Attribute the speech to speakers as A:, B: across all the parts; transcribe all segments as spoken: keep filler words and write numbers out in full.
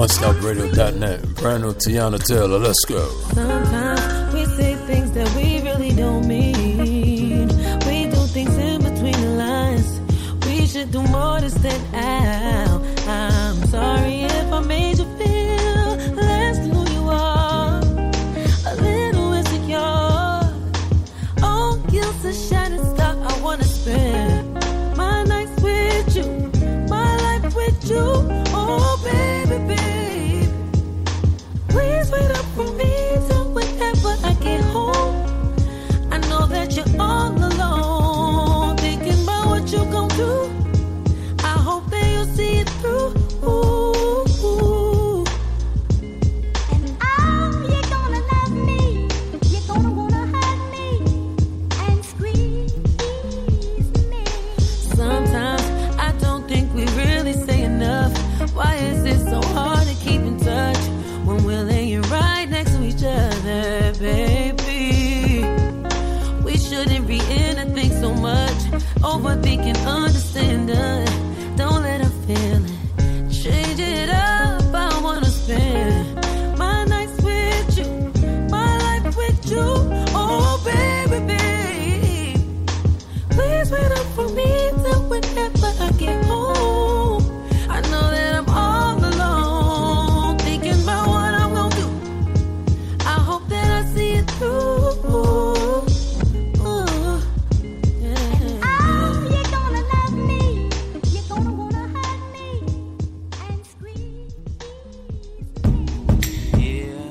A: one stop radio dot net. Brand new Tiana Taylor, let's go.
B: Sometimes we say things that we really don't mean. We do things in between the lines. We should do more to stand out. I'm sorry if I made you feel less than who you are. A little insecure. Oh, guilt's a shining star. I wanna spend my nights with you, my life with you. Oh, baby, baby, please wait up for me till whenever I get home. I know that you're all alone, thinking about what you gon' do. I hope that you'll see it through. Ooh, ooh.
C: And oh, you're gonna love me. You're gonna wanna hug me and squeeze me.
B: Sometimes I don't think we really say enough. Why is it so hard to keep in touch when we're laying right next to each other, baby? We shouldn't be in a thing so much. Overthinking, understanding. Don't let her feel it. Change it up. I wanna spend my nights with you, my life with you. Oh, baby, baby, please wait up for me till whenever I get home. I know that I'm all alone, thinking about what I'm gonna do. I hope that I see it through. Ooh, yeah.
C: Oh, you're gonna love me. You're gonna wanna hug me and squeeze me.
D: Yeah,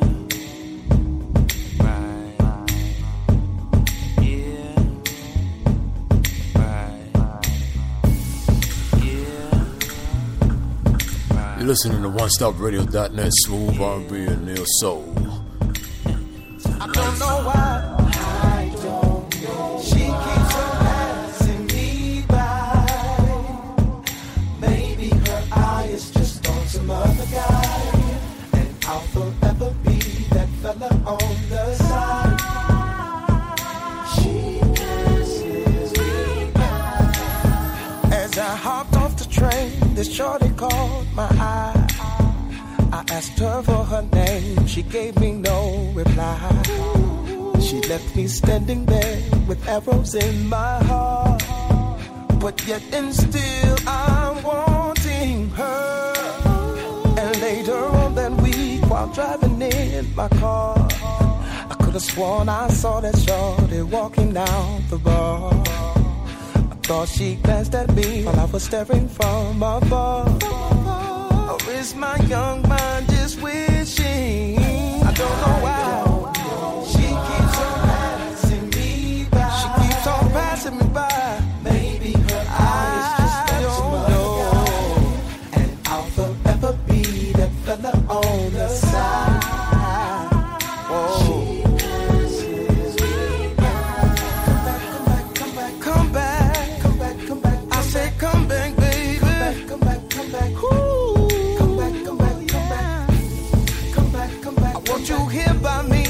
D: right. Yeah, right. Yeah, right.
A: You're listening to one stop radio dot net, smooth R and B and Neo Soul.
D: I don't know why. I don't know. She keeps on passing me by. Maybe her eye is just on some other guy, and I'll forever be that fella on the side. She passes me by. As I hopped off the train, this shorty caught my eye. I asked her for her name, she gave me no reply. She left me standing there with arrows in my heart, but yet and still I'm wanting her. And later on that week, while driving in my car, I could have sworn I saw that shorty walking down the bar. I thought she glanced at me while I was staring from above. Or is my young mind just wishing? I don't know why. She keeps on passing me by. She keeps on passing me by. Maybe her eyes just on some other guy, and I'll forever be that fella on the side. Whoa. She passes me by. Come back, come back, come back, come back, come back. I say come back, baby. Come back, come back, come back. Ooh. I want you here by me.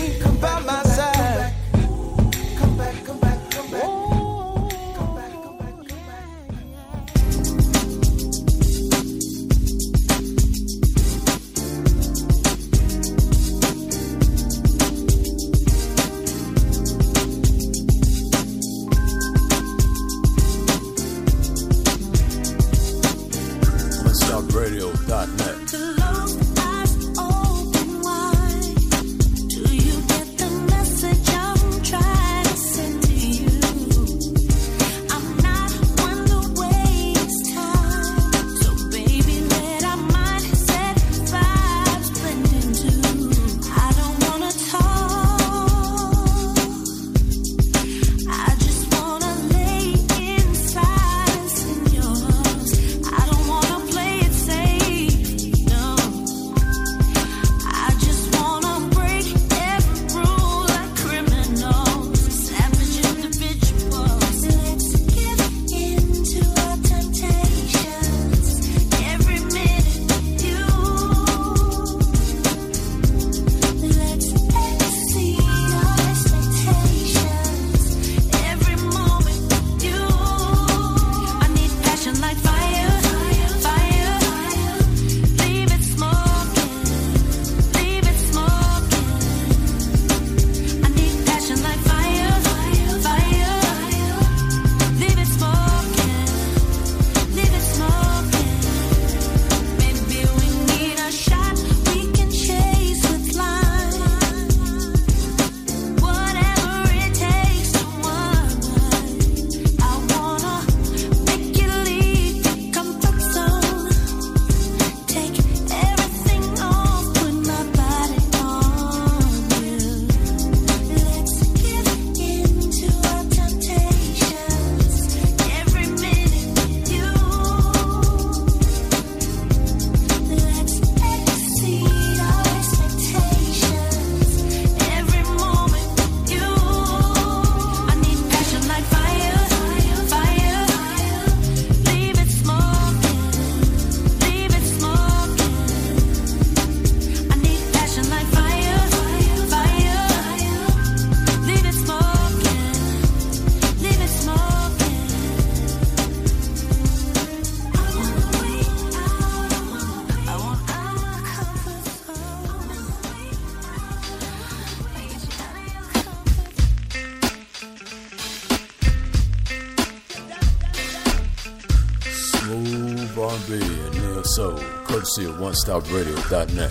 A: R and B and neo soul, courtesy of one stop radio dot net.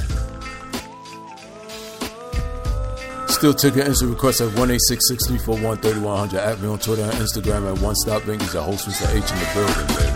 A: Still taking instant requests at one eight six six, three four one, three one zero zero. At me on Twitter and Instagram at One Stop Binkies. The host was the H in the building, baby.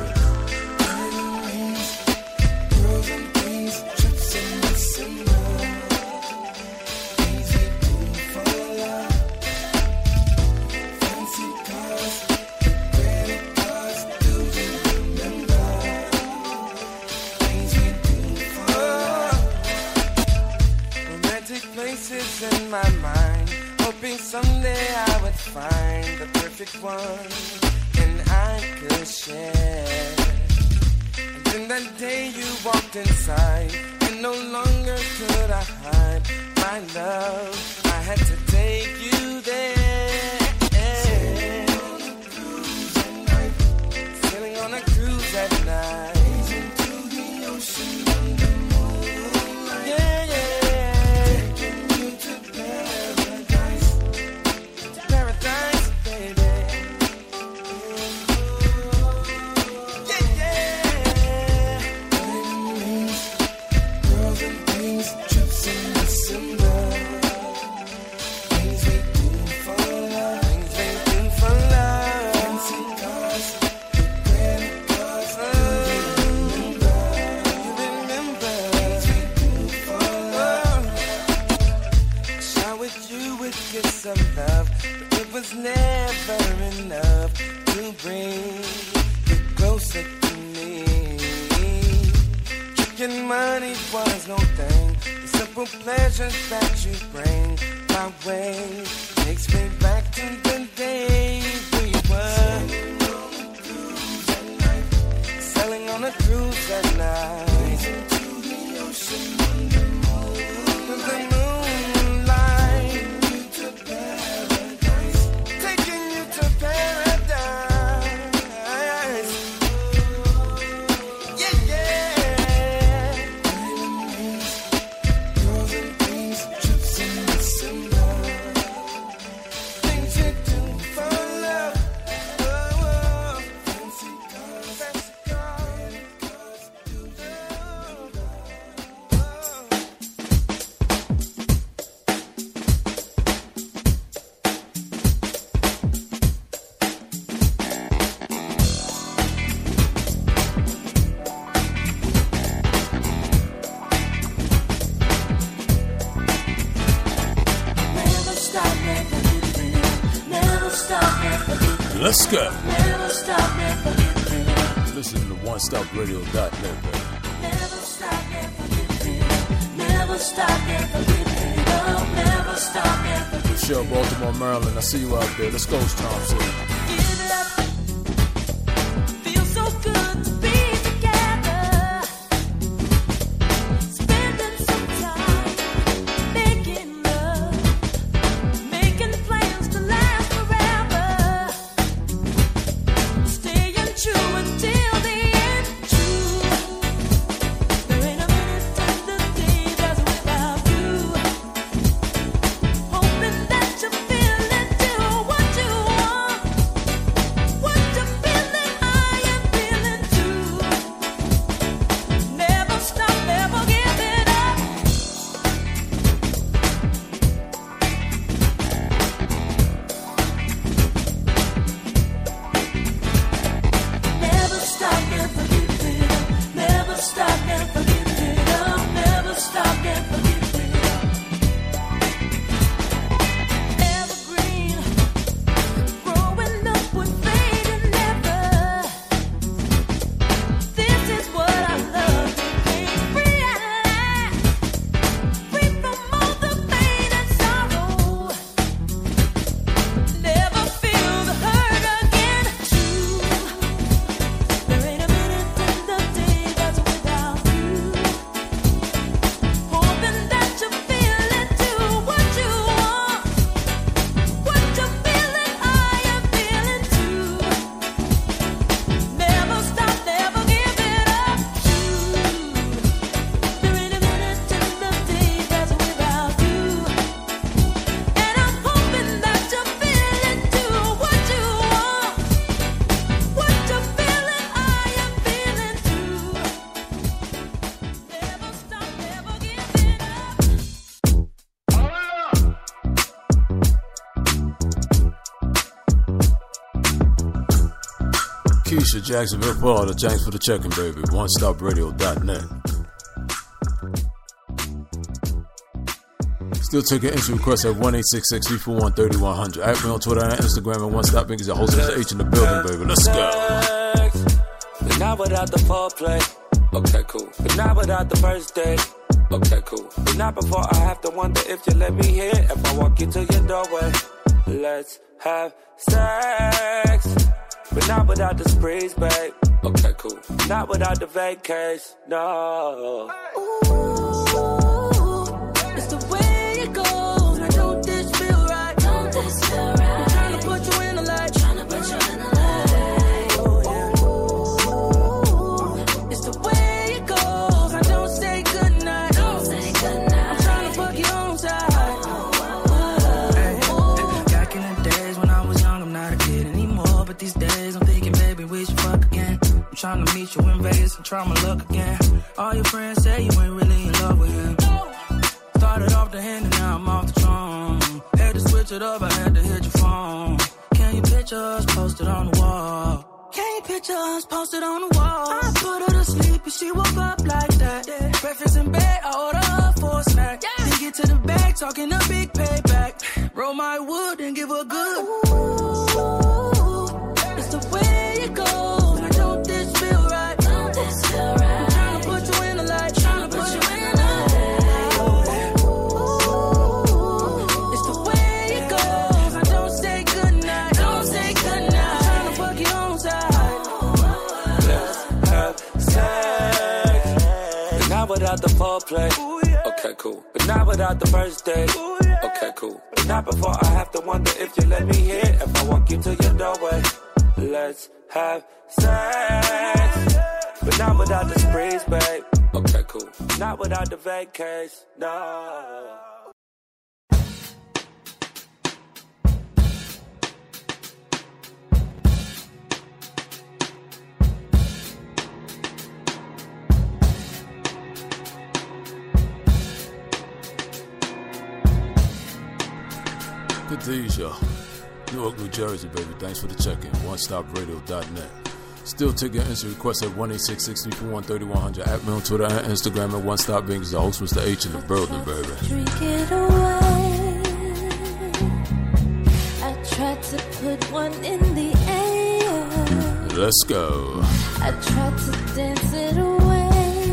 A: Let's go.
B: Never stop, never give in.
A: Listen to one stop radio dot net, baby.
B: Never stop, never give in. Never stop, never give in. Oh, never stop, never give in.
A: Michelle, Baltimore, Maryland. I see you out there. Let's go, Tom City.
B: Give it up. Feels so good to be together. Spending some time making love, making plans to last forever. Staying true until the end. True. There ain't a minute in the day that's without you. Hoping that you feel it, do what you want.
A: Keisha, Jacksonville, Florida. Thanks for the checking, baby. one stop radio dot net. Still taking instant requests at one eight six six, three four one, three one zero zero. At me on Twitter and Instagram at One Stop Binkies. The host is H in the building, baby. Let's go.
E: But not without the foreplay. Okay, cool. But not without the first date. Okay, cool. But not before I have to wonder if you let me hear. If I walk into your doorway, let's have sex. But not without the sprees, babe. Okay, cool. Not without the vacays, no.
B: Ooh, it's the way it goes. Now don't this feel right? Don't this feel right? I'm trying to put you in the light. Trying to put you in the light. Oh yeah. Ooh, it's the way it goes. Now don't say goodnight. Don't say goodnight. I'm trying to fuck you on side.
F: Hey, back in the days when I was young, I'm not a kid anymore. But these days I'm thinking, baby, we should fuck again. I'm trying to meet you in Vegas and try my luck again. All your friends say you ain't really in love with him. Started off the hand and now I'm off the throne. Had to switch it up, I had to hit your phone. Can you picture us posted on the wall? Can you picture us posted on the wall? I put her to sleep and she woke up like that. Yeah. Breakfast in bed, I order her for a snack. Yeah. Then get to the bag, talking a big payback. Roll my wood and give her good.
B: Ooh, it's the way it goes. Now don't this feel right? Don't this feel right? I'm trying to put you in the light. Trying to put you in the light. Ooh, it's the way it goes. Now don't say goodnight. Don't say goodnight. I'm trying to fuck you on side.
E: Let's have sex. But not without the foreplay. Okay, cool. But not without the first date. Okay, cool. But not before I have to wonder if you let me hear. If I walk you to your doorway, let's have sex. But not without the sprees, babe. Okay, cool. Not without the vacays, no.
A: Good to you, y'all. Newark, New Jersey, baby. Thanks for the check-in. one stop radio dot net. Still taking instant requests at one eight six six, three four one, three one zero zero. At me on Twitter and Instagram at One Stop Binkies. The host, Mister H in the building, baby.
B: Drink it away. I tried to put one in the air.
A: Let's go.
B: I tried to dance it away.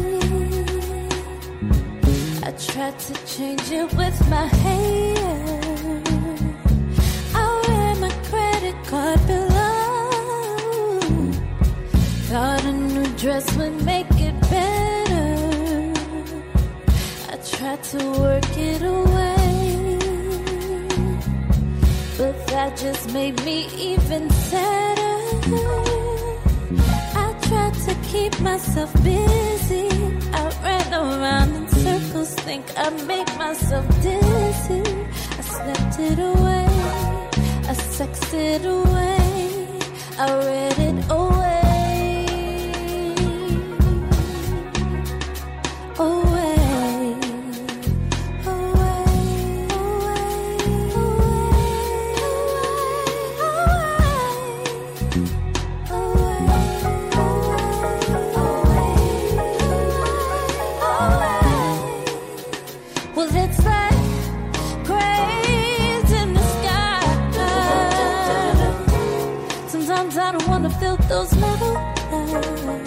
B: I tried to change it with my hair. I wear my credit card below. Thought a new dress would make it better. I tried to work it away, but that just made me even sadder. I tried to keep myself busy. I ran around in circles, think I make myself dizzy. I slept it away, I sexed it away, I read it away. Away, away, well, it's like graves in the sky. Sometimes I don't wanna feel those metal eyes.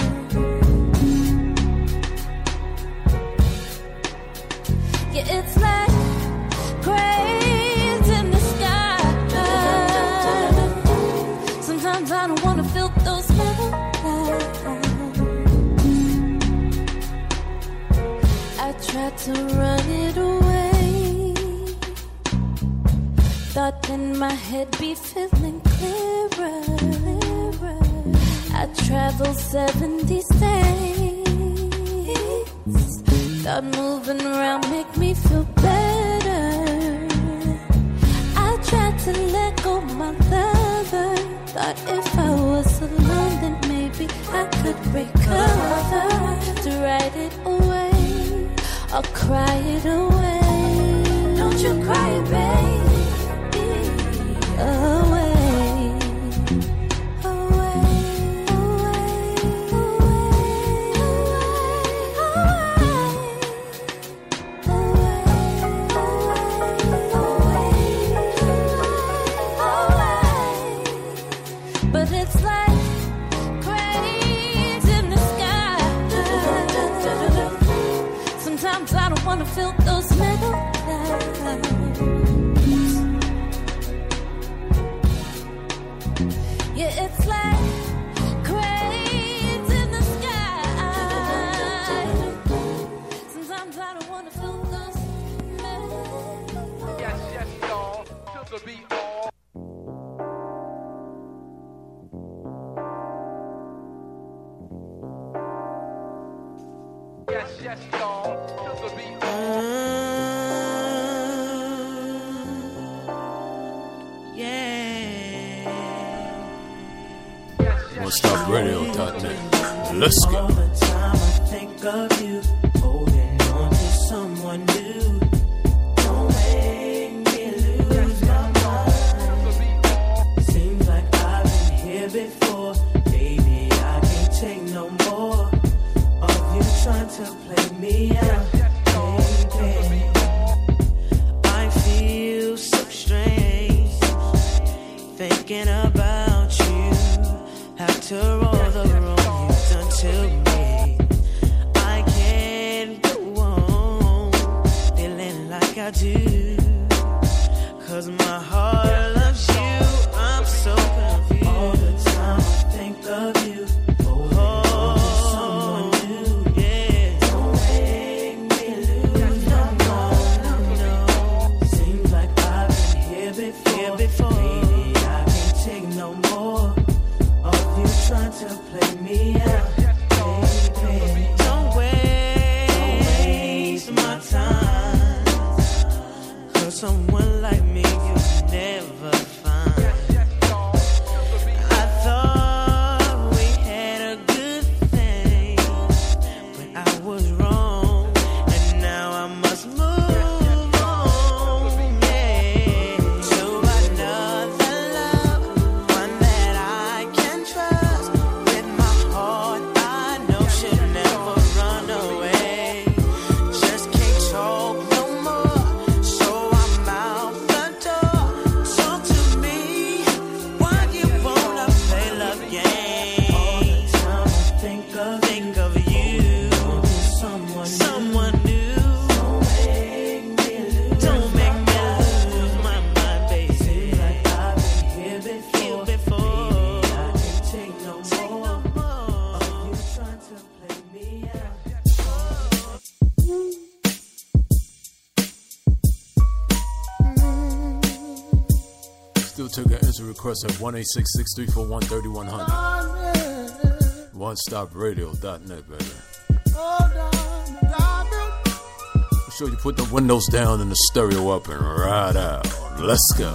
B: Yeah, it's like graves in the sky. Sometimes I don't wanna feel those metal eyes. I tried to run it away. Thought in my head be feeling clearer. I traveled seventy states. Thought moving around make me feel better. I tried to let go my lover. Thought if I was alone then maybe I could recover. To write it away or cry it away. Don't you cry, baby. Away, away, away. but it's like cranes in the sky. Sometimes I don't wanna feel those middle lines. Yeah, it's like cranes in the sky. Sometimes I don't wanna feel those middle lines.
G: Yes, yes, y'all. To the beat all. Yes, yes, y'all. To the beat all.
A: one stop radio dot net. Let's go.
H: All the time I think of you, holding on to someone new. Don't make me lose my mind. Seems like I've been here before. Baby, I can't take no more of you trying to play me out. Baby, I feel so strange thinking about you. After all the wrong you've done to me, I can't go on feeling like I do. Cause my heart loves you, I'm so confused. All the time I think of you, holding on to someone new. Yeah, don't make me lose my mind. No, seems like I've been here before. Here before. Baby, I can't take no more. You trying to play me out, baby. Don't waste my time. Cause someone like me you never find. I thought we had a good thing, but I was wrong, and now I must move on. Yeah, to another love, one that I can trust. With my heart, I know should never run away. Just can't talk no more, so I'm out the door. Talk to me, why you wanna play love games? All the time I think of, think of you, someone, someone new. Don't make me lose, don't make me lose my mind, baby. Seems like I've been here before, before. Baby, I can't take no more of you trying to play me out.
A: Still taking instant requests at one eight six six, three four one, three one zero zero. one stop radio dot net, baby. Make sure you put the windows down and the stereo up and ride out. Let's go.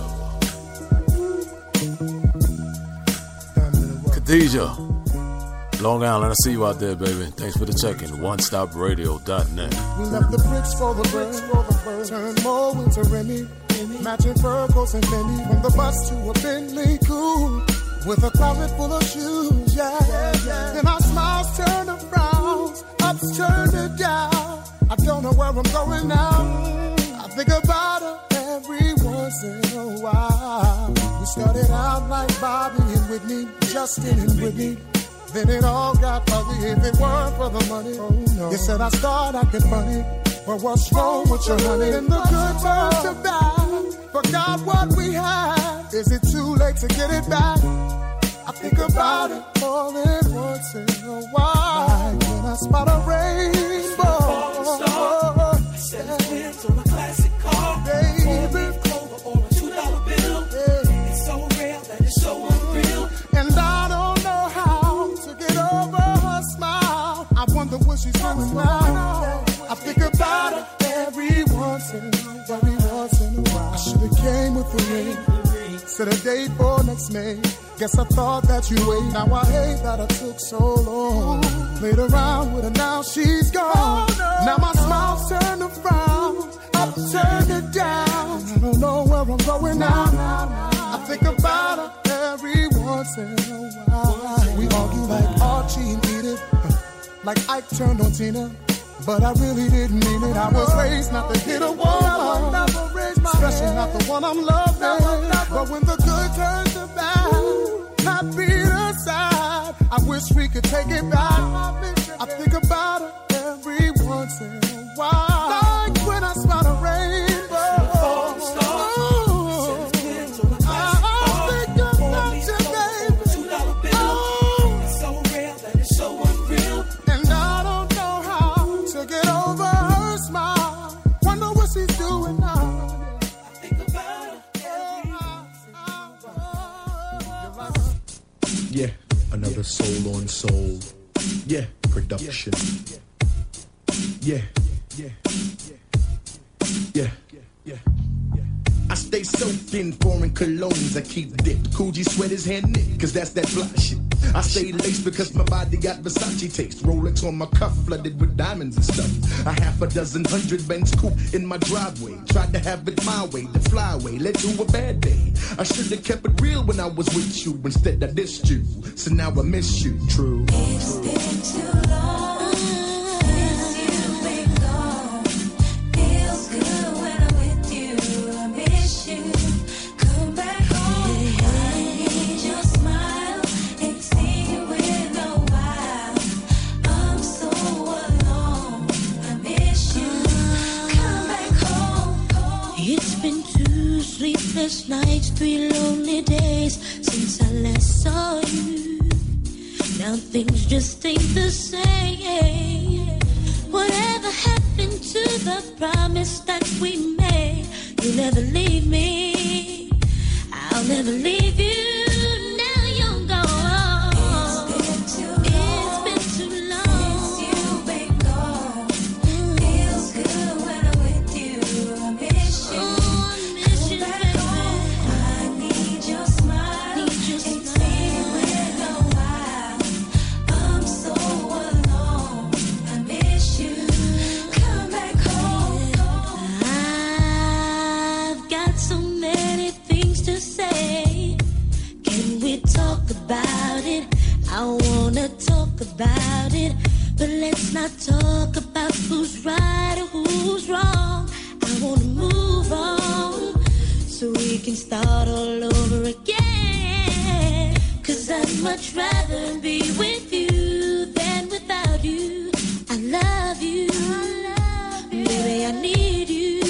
A: Khadijah, Long Island, I see you out there, baby. Thanks for the check-in. one stop radio dot net.
I: We left the bricks for the birds, turned more winter Remy, matching fur coats and Fendi, from the bus to a Bentley cool, with a closet full of shoes, yeah, yeah, yeah. Then our smiles turn to frowns, ups turn to down. I don't know where I'm going now. I think about her every once in a while. We started out like Bobby and Whitney, Justin and Whitney. Then it all got ugly if it weren't for the money. Oh, no. You said I started acting funny, but what's wrong with your honey? And the good turned to bad, forgot what we had. Is it too late to get it back? I think about it all at once in a while. Like when I spot a rainbow,
H: I set a glimpse on a classic car,
I: baby,
H: Clover or a two dollar bill.
I: yeah.
H: It's so real that it's so unreal.
I: And I don't know how to get over her smile. I wonder what she's doing now. I think about her every once in a every once in a while. I should've came with the ring, set a date for next May. Guess I thought that you wait. Now I hate that I took so long. Played around with her, now she's gone. Oh, no, now my no. smile's turned to frowns, up turned to down. I don't know where I'm going now. I think about her every once in a while. We argue like Archie and Edith, like Ike turned on Tina. But I really didn't mean it. I was raised not to hit a woman, especially not the one I'm loving. But when the good turns to bad, happy wish we could take it back. I think about her every once in a while. Like when I spot a rainbow. Ooh, I think about you, baby. Oh,
D: it's so real that it's so unreal.
I: And I don't know how to get over her smile. Wonder what she's doing now.
D: I think about her.
J: Yeah, another soul on soul. Yeah, production. Yeah, yeah, yeah, yeah. I stay soaked in foreign colognes. I keep dipped. Coogee sweaters hand knit, cause that's that fly shit. I stay laced because my body got Versace taste. Rolex on my cuff, flooded with diamonds and stuff. A half a dozen hundred Benz coupe in my driveway. Tried to have it my way, the flyway led to a bad day. I should have kept it real when I was with you. Instead I dissed you, so now I miss you. True.
C: It's been too long since you've been gone. Feels good when I'm with you. I miss you. Come back home. I need your smile. Ain't seen you in a while. I'm so alone. I miss you. Come back home.
B: It's been two sleepless nights, three lonely days since I last saw you. Now things just ain't the same. Whatever happened to the promise that we made? You'll never leave me. I'll never leave you. Now you're gone.
C: It's been too long.
B: It's been too long
C: since you've been gone. Feels good when I'm with you. I miss you.
B: Oh, I miss you, baby.
C: I need your smile.
B: Need your
C: Ain't
B: smile.
C: seen you in a while. I'm so alone. I miss you. Come back home.
B: I've got so many things to say. Can we talk about it? I wanna talk about it, but let's not talk about who's right or who's wrong. I wanna move on so we can start all over again. Cause I'd much rather be with you than without you. I love you, baby, I need you.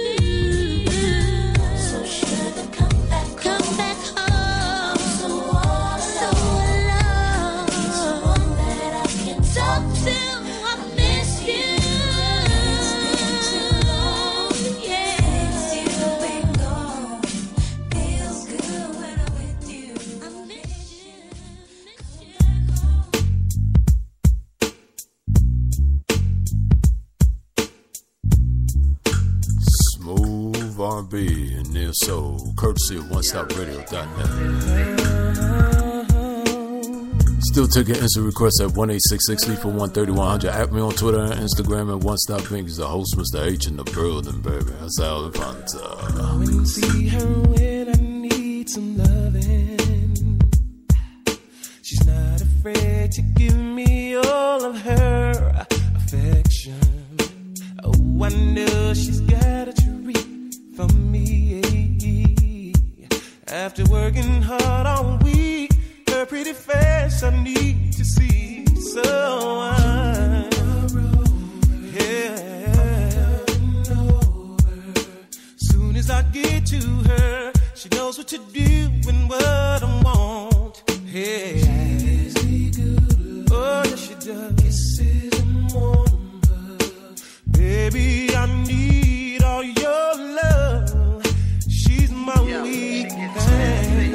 C: So sugar, come back.
B: Come back home.
C: So all
B: So
C: alone.
B: alone.
C: Someone that I can
B: Talk
C: talk
B: to,
C: to.
B: I miss you.
C: It's been too long since
B: Yeah.
C: you've been gone. Feels good when I'm with you.
B: I miss you.
A: Smooth R and B and near soul, courtesy of one stop radio dot net. Still taking instant requests at one eight six six, three four one, three one zero zero. At me on Twitter and Instagram at One Stop Pink. Is the host, Mister H, in the building, baby. That's Al Infanta.
D: Go and see her when I need some loving. She's not afraid to give me all of her affection. Oh, I know she's got a treat for me. After working hard all week, her pretty face I need to see. So I, yeah. Soon as I get to her, she knows what to do and what I want. Hey. Oh, yes, she does. Kisses and warm hugs. Baby, I need all your love. She's my weak thing.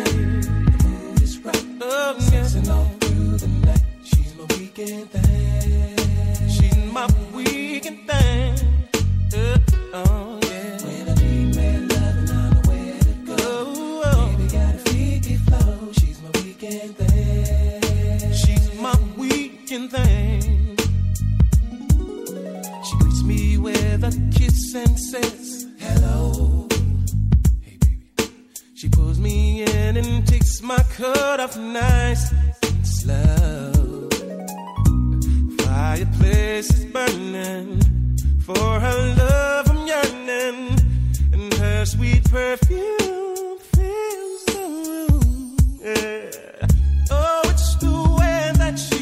D: Oh, yes. And all through the night, she's my weekend thing. She's my weekend thing. Uh, oh, yeah. When I need man loving, I know where to go. Oh, oh. Baby got a freaky flow. She's my weekend thing. She's my weekend thing. She greets me with a kiss and says, hello. Hey, baby. She pulls me in and takes my coat off nice and slow. Fireplace is burning. For her love I'm yearning. And her sweet perfume fills the room. Yeah. Oh, it's the way that she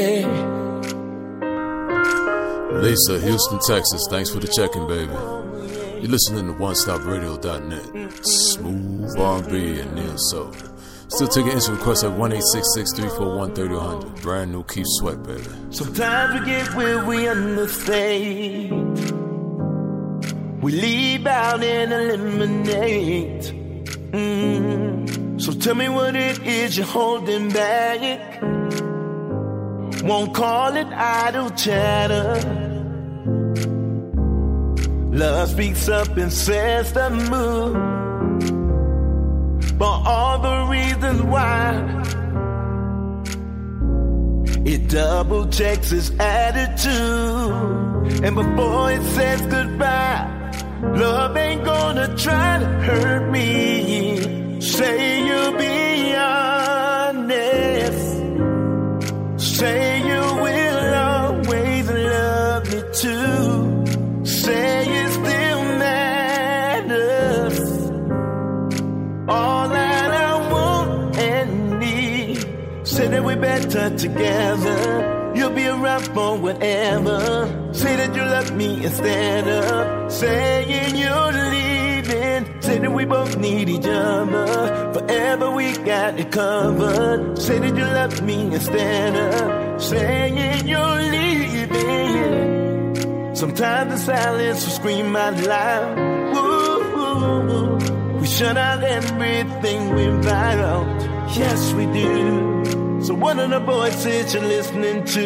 A: Lisa, Houston, Texas. Thanks for the check-in, baby. You're listening to one stop radio dot net. Smooth R and B and Neo Soul. Still taking instant requests at one eight six six, three four one, three zero zero zero. Brand new Keith Sweat, baby.
D: Sometimes we get where we understate. We leave out and eliminate. Mm. So tell me what it is you're holding back. Won't call it idle chatter. Love speaks up and sets the mood for all the reasons why. It double checks his attitude, and before it says goodbye, love ain't gonna try to hurt me. Say you'll be honest. Say you will always love me too. Say it still matters. All that I want and need. Say that we're better together. You'll be around for whatever. Say that you love me instead of saying you're leaving. Say that we both need each other. Forever we got it covered. Say that you love me instead of saying you're leaving. Sometimes the silence will scream out loud. Woo, woo, woo. We shut out everything we vital. Yes, we do. So one of the voices you're listening to,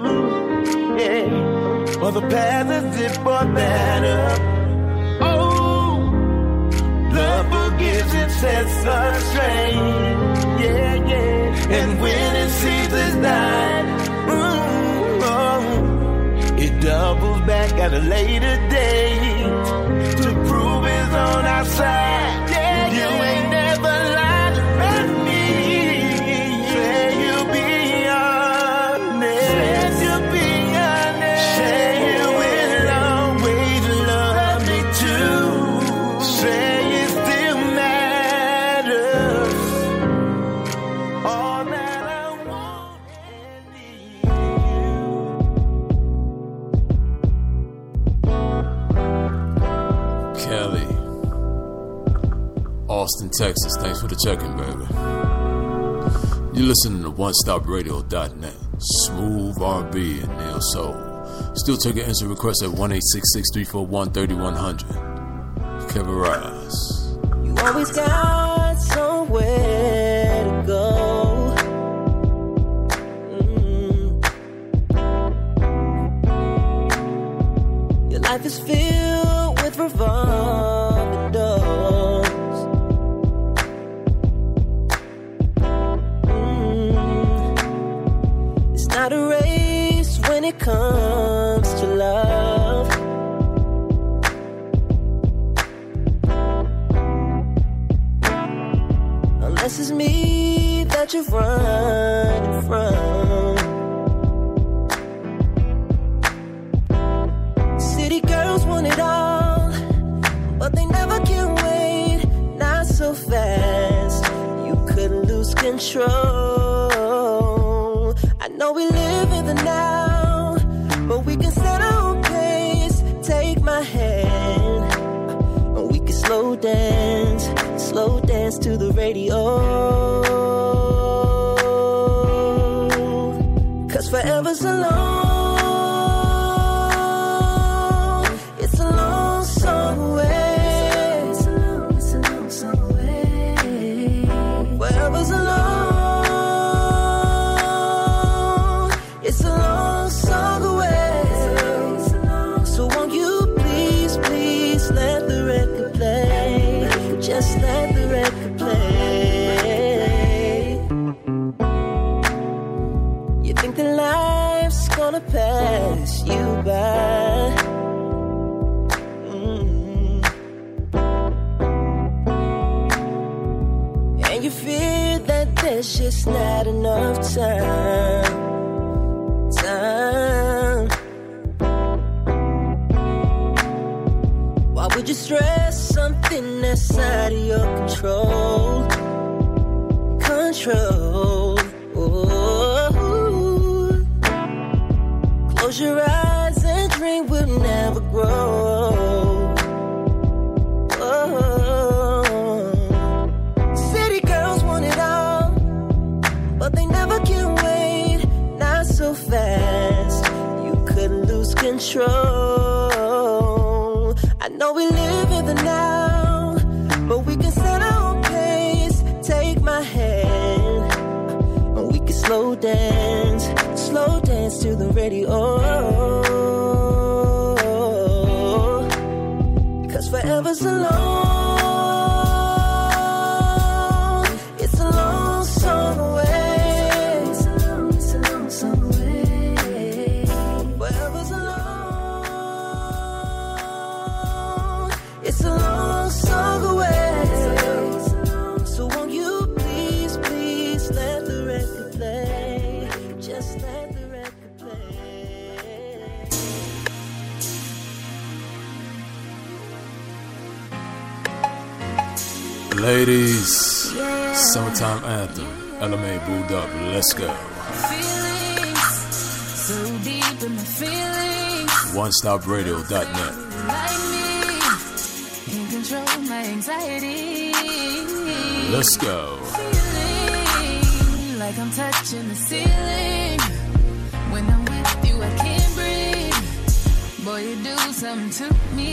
D: yeah, or the positive or better. Oh, love forgives and sets us straight. Yeah, yeah. And when it sees us die, mm, oh, it doubles back at a later date to prove it's on our side. Yeah, you ain't never lied about me. Say you'll be honest. Say you'll be honest. Say you will always love me too. Say it still matters. All that I want and need.
A: Kelly, Austin, Texas. Thanks for the check-in, baby. You're listening to one stop radio dot net. Smooth R and B and Neo Soul. Still taking instant requests at one eight six six, three four one, three one zero zero. Kevin Rise.
H: You always got somewhere to go. Mm. Your life is filled with revolving doors. Mm. It's not a race when it comes to love. Unless it's me that you're running from. City girls want it all, but they never can wait. Not so fast, you could lose control. I know we live in the now, but we can set our own pace. Take my hand, and we can slow dance. Slow dance to the radio. Cause forever's a long, it's a long song away. It's a long, it's a long song away. Forever's a long, it's a long song away. So won't you please, please let the record play. Just let the record play. You think that life's gonna pass you by. Mm. And you fear that there's just not enough time. Time. Why would you stress something that's out of your control? Control. Oh. Close your eyes and dream will never grow. Oh. City girls want it all, but they never can wait. Not so fast, you couldn't lose control. I know we live in the now, but we can set our own pace. Take my hand, and we can slow dance, slow dance to the radio. Cause forever's a long, it's a long song away. It's a long, it's a long song away. Forever's a long, it's a long song away. So won't you please, please let the record play. Just let the record play.
A: Ladies, summertime anthem. Ella May booed up. Let's go.
B: Feelings, so deep in my feelings.
A: one stop radio dot net.
B: Like me, can control my anxiety.
A: Let's go.
B: Feeling like I'm touching the ceiling. When I'm with you, I can't breathe. Boy, you do something to me.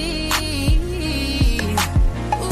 B: Ooh,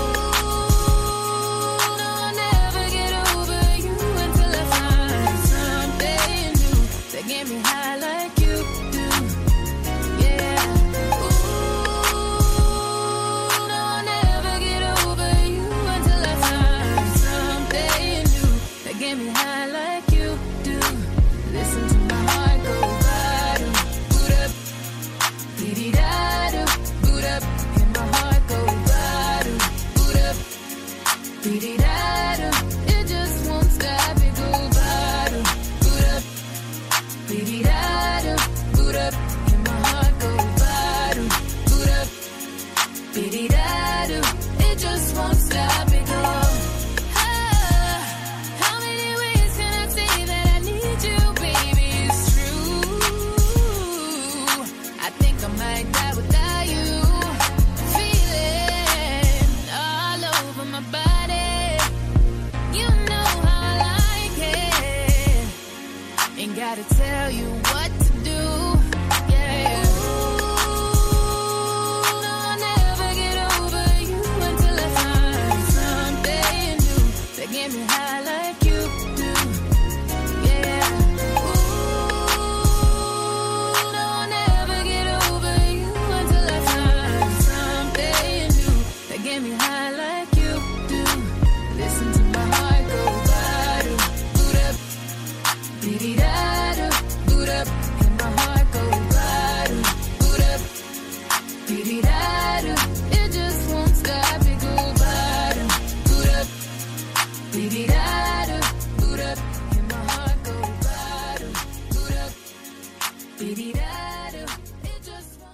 B: no, I'll never get over you until I find something new that get me high like you do. Yeah. Ooh, no, I'll never get over you until I find something new that get me high like you do. Listen to my heart go bottom, boot up, dee-dee-da-do, boot up, and my heart go bottom, boot up, dee-dee-da-do. It just won't stop, it go bottom, boot up, dee-dee-da-do, boot up, and my heart go bottom, boot up, dee-dee-da-do. It just won't stop, it go. Ah, how many ways can I say that I need you, baby? It's true. I think I might die without you. Feeling all over my body. You know how I like it. Ain't gotta tell you what to do. Yeah. Ooh, no, I'll never get over you until I find something new that get me high like you do. Yeah. Ooh, no, I'll never get over you until I find something new that get me high like you do. Listen to my heart go bottom, boot up, dee-dee-da-do, boot up, and my heart go bottom, boot up, dee-dee-da-do. It just won't stop, it go bottom, boot up, dee-dee-da-do, boot up, and my heart go bottom, boot up, dee-dee-da-do. It just won't.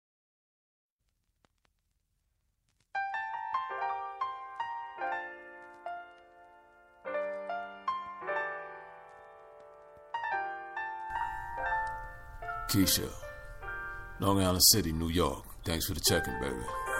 A: Keisha, Long Island City, New York. Thanks for the check-in, baby.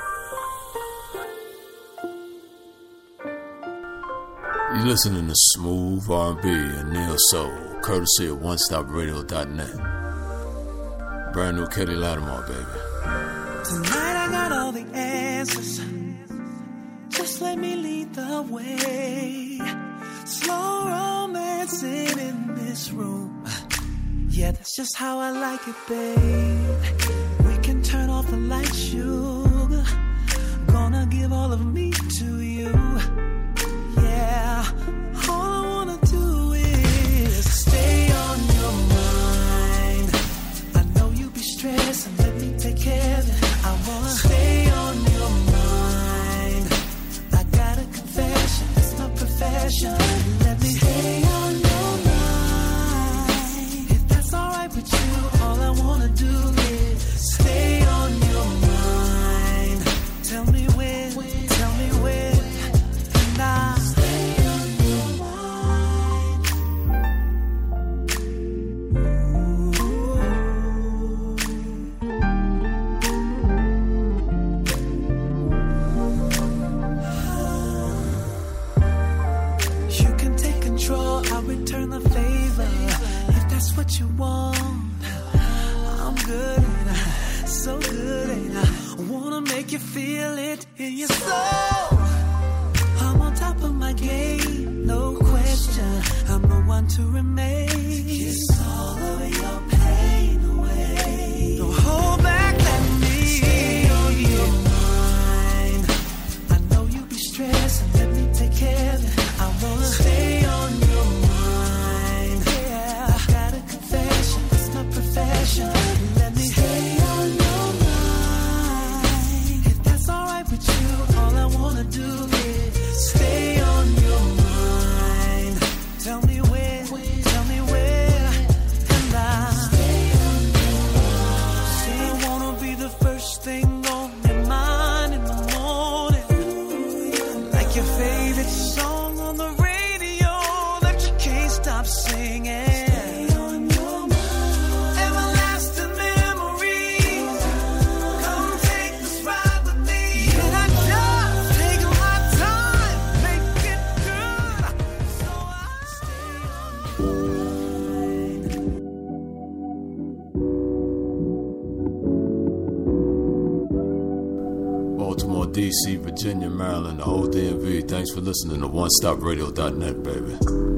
A: You listening to smooth R and B and neo soul, courtesy of one stop radio dot net. Brand new Kelly Lattimore, baby.
D: Tonight I got all the answers. Just let me lead the way. Slow romancing in this room. Yeah, that's just how I like it, babe. We can turn off the lights, sugar. Gonna give all of me to you. Yeah, all I wanna do is stay on your mind. I know you be stressed, and let me take care of it. I wanna stay on your mind. I got a confession, it's my profession. Let me stay on your mind. If that's alright with you, all I wanna do is stay on your mind. Tell me when, tell me when.
F: you feel it in your soul. I'm on top of my game, no question. I'm the one to remain. Kiss all of your pain away. Don't hold back, let me stay on your mind. I know you be stressed, and let me take care of it. I wanna stay on your mind. Yeah, I got a confession, it's my profession. Let me stay on your mind. If that's alright with you, all I wanna do is stay on your mind. Tell me when, tell me where, and I stay on your mind. Say I wanna be the first thing on your mind in the morning. Like your favorite song on the radio that you can't stop singing. Stay on your mind. Everlasting memories. Come take this ride with me. And I just take my time, make it good. So I stay on your
A: Baltimore, D C, Virginia, Maryland, the whole D M V. Thanks for listening to one stop radio dot net, baby.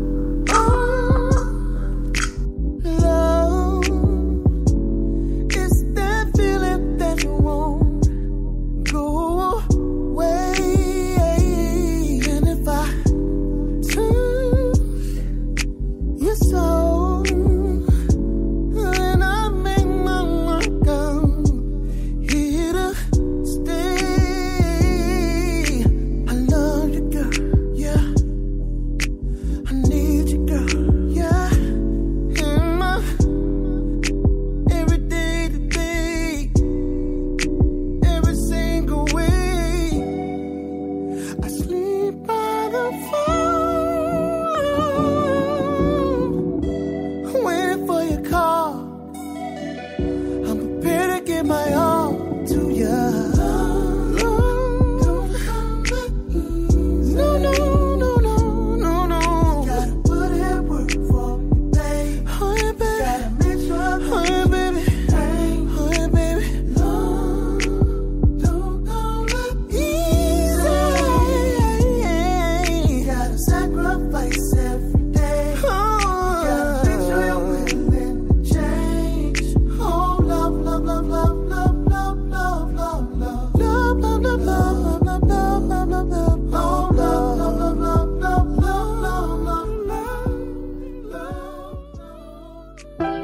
I: Love is that feeling that you won't go away. And if I turn your soul, then I make my work out here to stay. I love you, girl, yeah. I need you, girl, yeah. In my everyday to day, every single way. I sleep by the phone, waiting for your call. I'm prepared to give my all to you. No, no, no, no, no, no. Gotta put in work for you, babe. Oh, yeah, baby. Gotta make sure I'm oh, yeah, baby. Oh, yeah, baby. Love don't come easy. Gotta sacrifice every day. Gotta make sure you're willing to change. Oh, love, love, love, love, love, love, love, love, love. Love, love, love, love, love, love, love, love, love, love. Oh, love, love, love, love, love, love, love, love, love,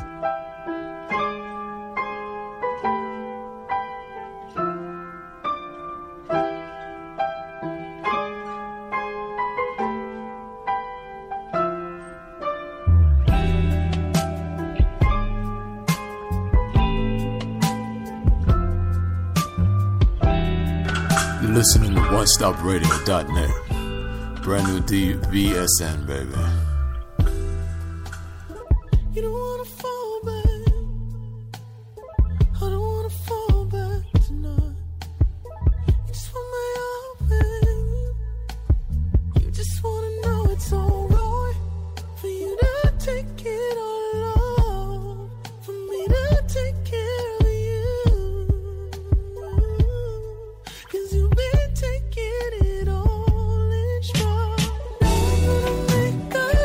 A: You're listening to one stop radio dot net. Brand new D V S N, baby.
I: You don't wanna fall back. I don't wanna fall back tonight. You just want my all, babe. You just wanna know it's alright for you to take it all on, for me to take care of you. 'Cause you've been taking it all in stride. Now I'm gonna make a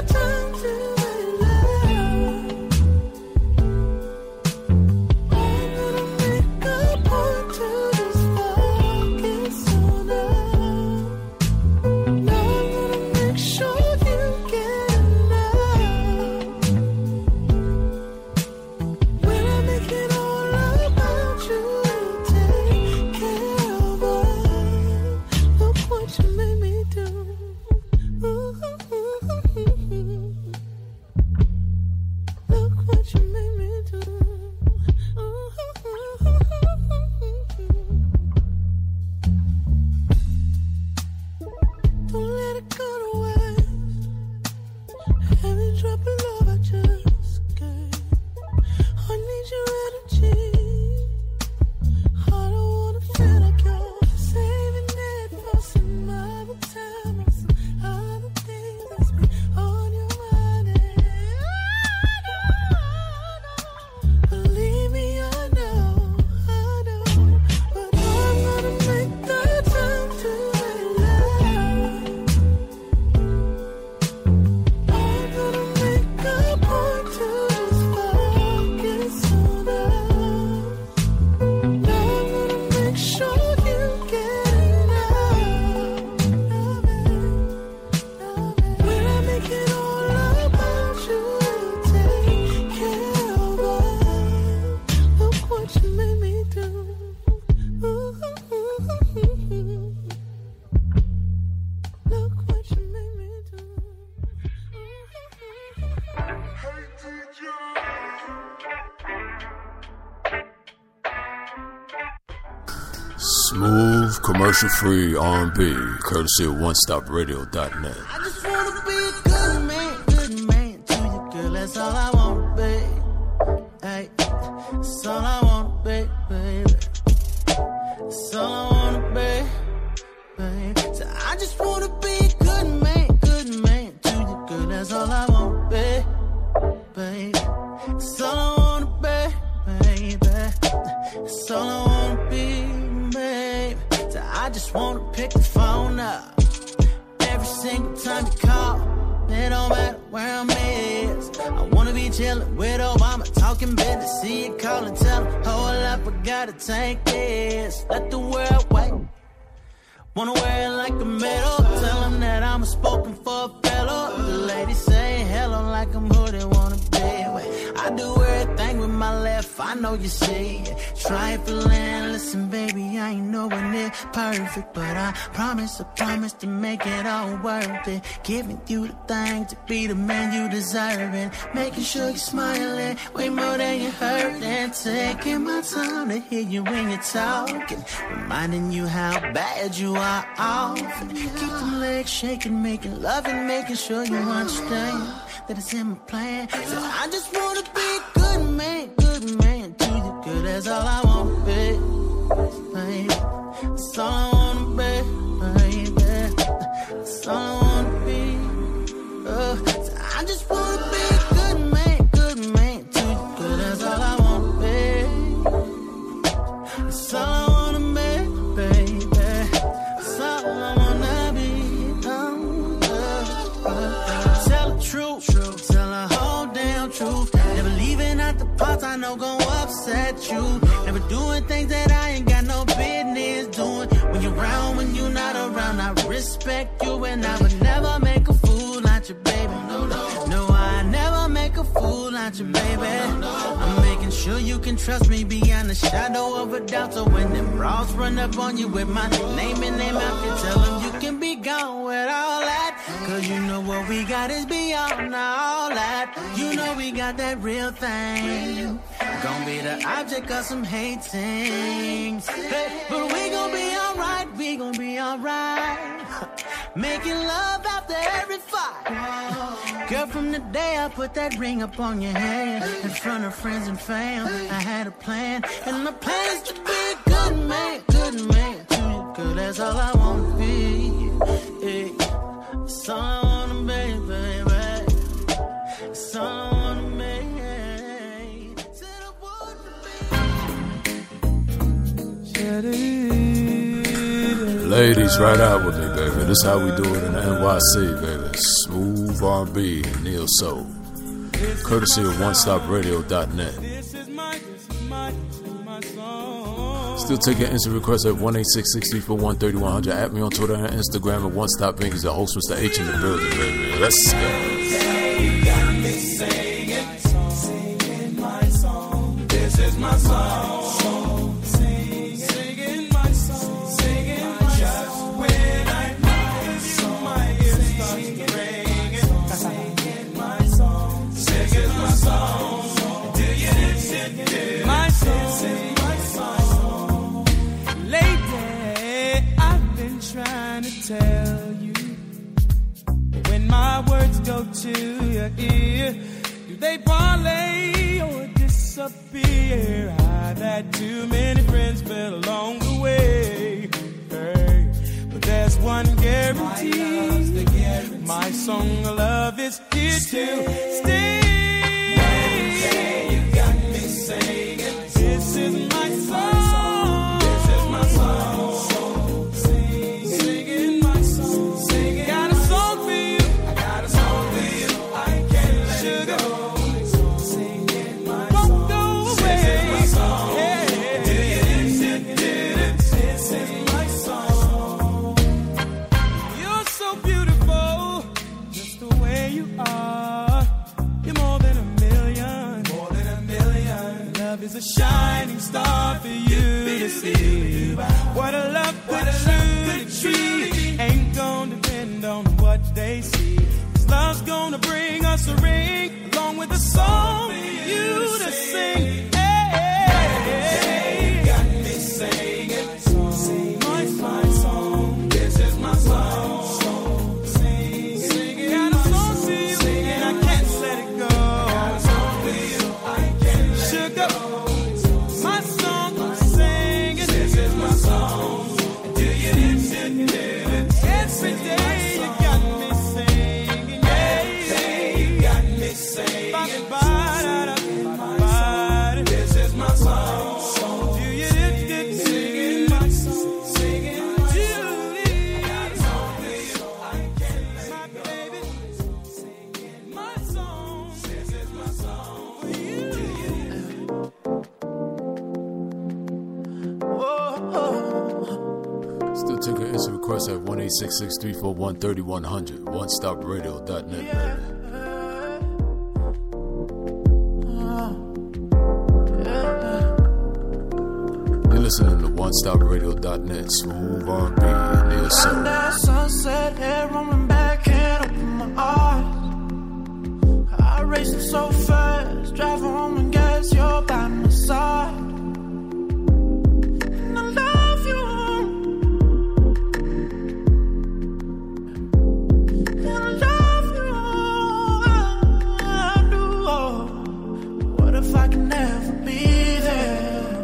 A: Smooth, commercial-free R and B, courtesy of one stop radio dot net.
F: I just wanna be a good man, good man to you, girl. That's all I wanna be. Hey, that's all I wanna be, baby. That's all I wanna be, baby. So I just wanna be a good man, good man to you, girl. That's all I wanna be, baby. That's all I wanna be, baby. That's all I wanna be. So I just wanna pick the phone up every single time you call. It don't matter where I'm at. I wanna be chillin' with Obama, talking business. See you call and tell him, hold up, I gotta take this. Let the world wait. Wanna wear it like a medal. Tell him that I'm a spoken for a fellow. The ladies say hello like I'm who they wanna be. Wait, I do everything with my left, I know you see it. Trifling, listen baby, I ain't nowhere near perfect, but I promise, I promise to make it all worth it. Giving you the thing to be the man you deserve, and making sure you're smiling way more than you hurt, and taking my time to hear you when you're talking, reminding you how bad you are often. Keep them legs shaking, making love and making sure you understand that it's in my plan. So I just wanna be a good man, good man to you, girl. That's all I wanna be, baby. That's all I wanna be, baby. That's all I wanna be. Oh, so I just wanna be a good man, good man to you, girl. That's all I wanna be. That's all I wanna be, baby. That's all I wanna be. Oh, oh, oh. Tell the truth, tell the whole damn truth. Never leaving out the parts I know gon' upset you. Never doing things that I ain't got no business doing. When you're around, when you're not around, I respect you, and I would never make a fool out you, baby. No, no, no, I never make a fool out you, baby. I'm making sure you can trust me beyond the shadow of a doubt. So when them bras run up on you with my name in their mouth, you tell them you can be gone with all that. Cause you know what we got is beyond all that. You know we got that real thing. Gonna be the object of some hating. Hey, but we gon' be alright, we gon' be alright. Making love after every fight. Girl, from the day I put that ring up on your hand, in front of friends and fam, I had a plan. And my plan is to be a good man, good man to you, girl. That's all I wanna be. Hey, that's all I wanna be, baby. That's all I wanna be.
A: Ladies, right out with me, baby. This how we do it in the N Y C, baby. Smooth R and B and Neo Soul, courtesy of one stop radio dot net. Still taking instant requests at one eight six six three four one three one hundred. At me on Twitter and Instagram at One Stop Binkies. The host, Mister H in the building, baby. Let's go.
D: You got me singing, singing my song. This is my song.
K: Tell you when my words go to your ear, do they parlay or disappear? I've had too many friends fell along the way, hey, but there's one guarantee: my song of love is here to stay. You got me singing, this is my song. This is my song. Is a shining star for you to see. What a love could truly be ain't gonna depend on what they see. 'Cause This love's gonna bring us a ring, along with a song for you to sing. Hey, hey, got me singing. My, my song. This is my song. Sing, sing it. Got a song for you, and I can't let it go. Got a song for you, I can't let it go. My song, I'm singing. This is my song. Do you did it? Every day you got me singing. Yeah, you got me singing. This is my song. Do you did it? Singing my song. Singing my song. Got a song for you. I can't let my baby. Singing my song. This is my song for you.
A: Still taking instant requests at one eight six six, three four one, three one zero zero. one stop radio dot net. You're listening to one stop radio dot net. Smooth R and B, Neil Soul.
F: Under sunset, hair rolling back, can't open my eyes. I racing so fast, driving home and gas, you're by my side. And I love you. And I love you. I do. What if I can never be there?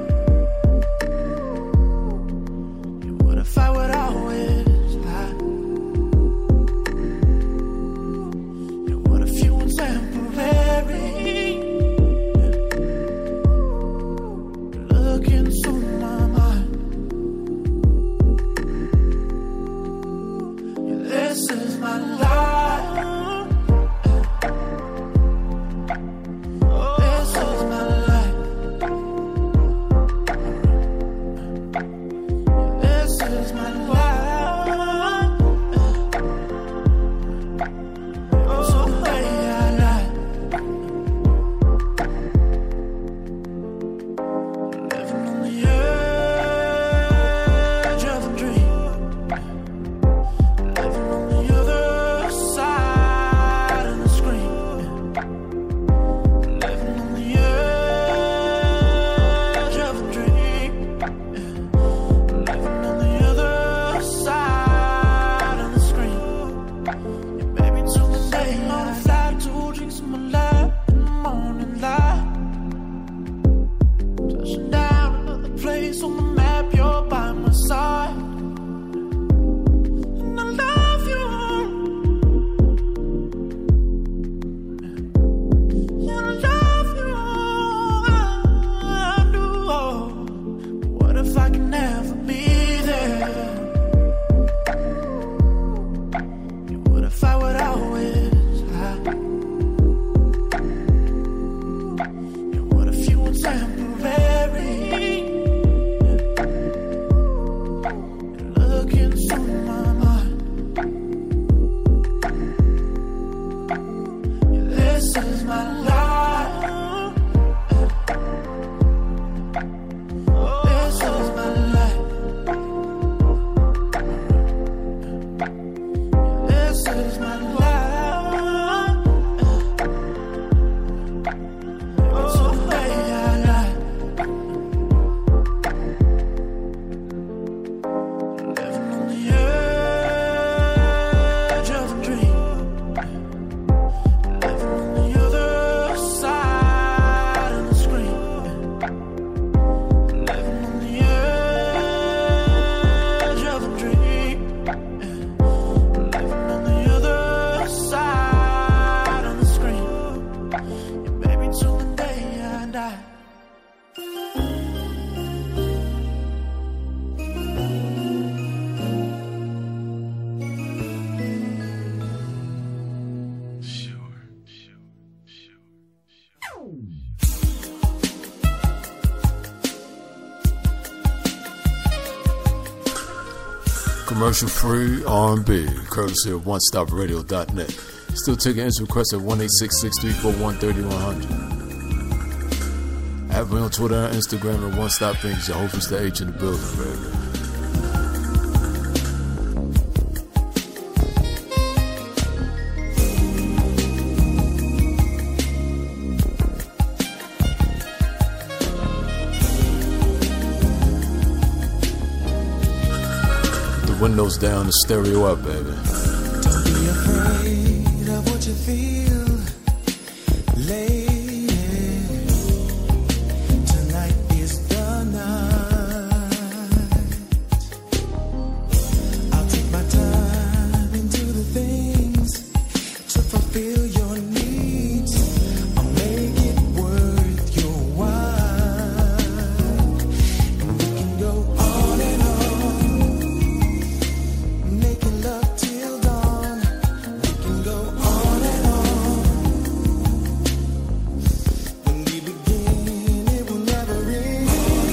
F: What if I would always lie? And what if you were temporary? Look into my mind. Yeah, this is my life. This is my life. This is my life. Oh, so way I lie. Living on the edge of a dream. Living on the other side of the screen. Living on the edge of a dream. Living on the other side of the screen. Yeah, baby, till the day I fly, two drinks in my lap in the morning light. Touching down another place on the map, you're by my side. And I love you. And I love you. I do. What if I can never be there? What if I would always lie? What if you were temporary? Look into my mind. This is my life. This is my life. This is my life. It's the way I lie. Living on the edge of a dream. Living on the other side of the screen. Living on the edge of a dream. Living on the other side of the screen. Yeah, baby, till the day I die.
A: Commercial free R and B, courtesy of one stop radio dot net. Still taking instant requests at one eight six six, three four one, three one zero zero. Add me on Twitter and Instagram at One Stop Things. Your host is the H in the building, baby. Windows down, the stereo up, baby.
D: Don't be afraid of what you feel, lady. Tonight is the night. I'll take my time and do the things to fulfill your needs. I'll make it worth your while, and we can go on and on, making love till dawn. We can go on and on. When we begin, it will never end.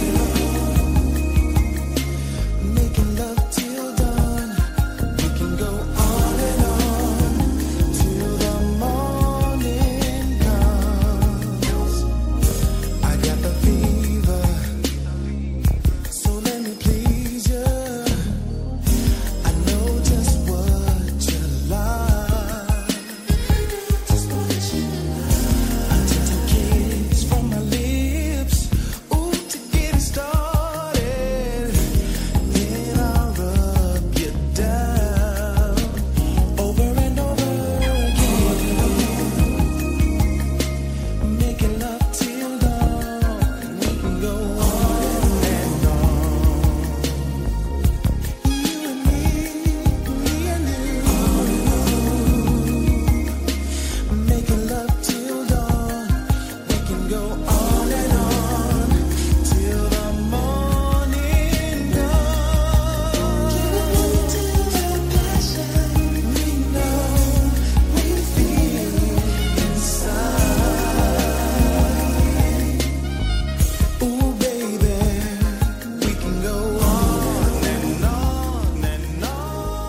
D: Making love till dawn. We can go on and on till the morning comes. I got the fever, so let me please you. I know just what you like. Just what you like. A gentle kiss from my lips, ooh, to get it started. Then I'll rub you down over and over again, making love till dawn. We can go on and on. You and me, me and you, making love till dawn. We can go on and on till the morning comes. Till the passion we know we feel inside. Ooh, baby, we can go on and on and on.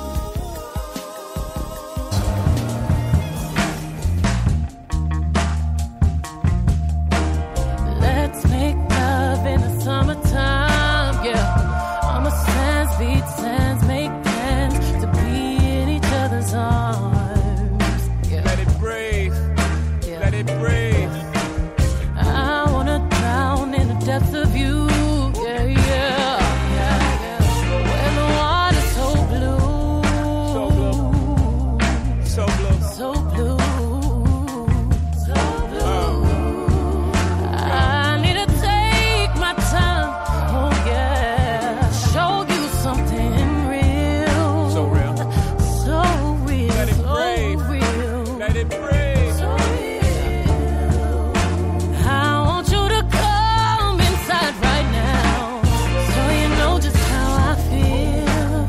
B: Let's make love in the summertime, yeah. On the sands, beach sands, make plans to be in each other's arms. Yeah.
K: Let it breathe.
B: Yeah.
K: Let it breathe.
B: I wanna drown in the depths of you, yeah, yeah, yeah, yeah. When the water's so blue,
K: So blue. So blue.
B: so blue, so blue. I need to take my time, oh yeah, show you something real,
K: So real.
B: so real,
K: Let it
B: so
K: breathe.
B: real.
K: Let it breathe.
B: So real. I want you to come inside right now, so you know just how I feel.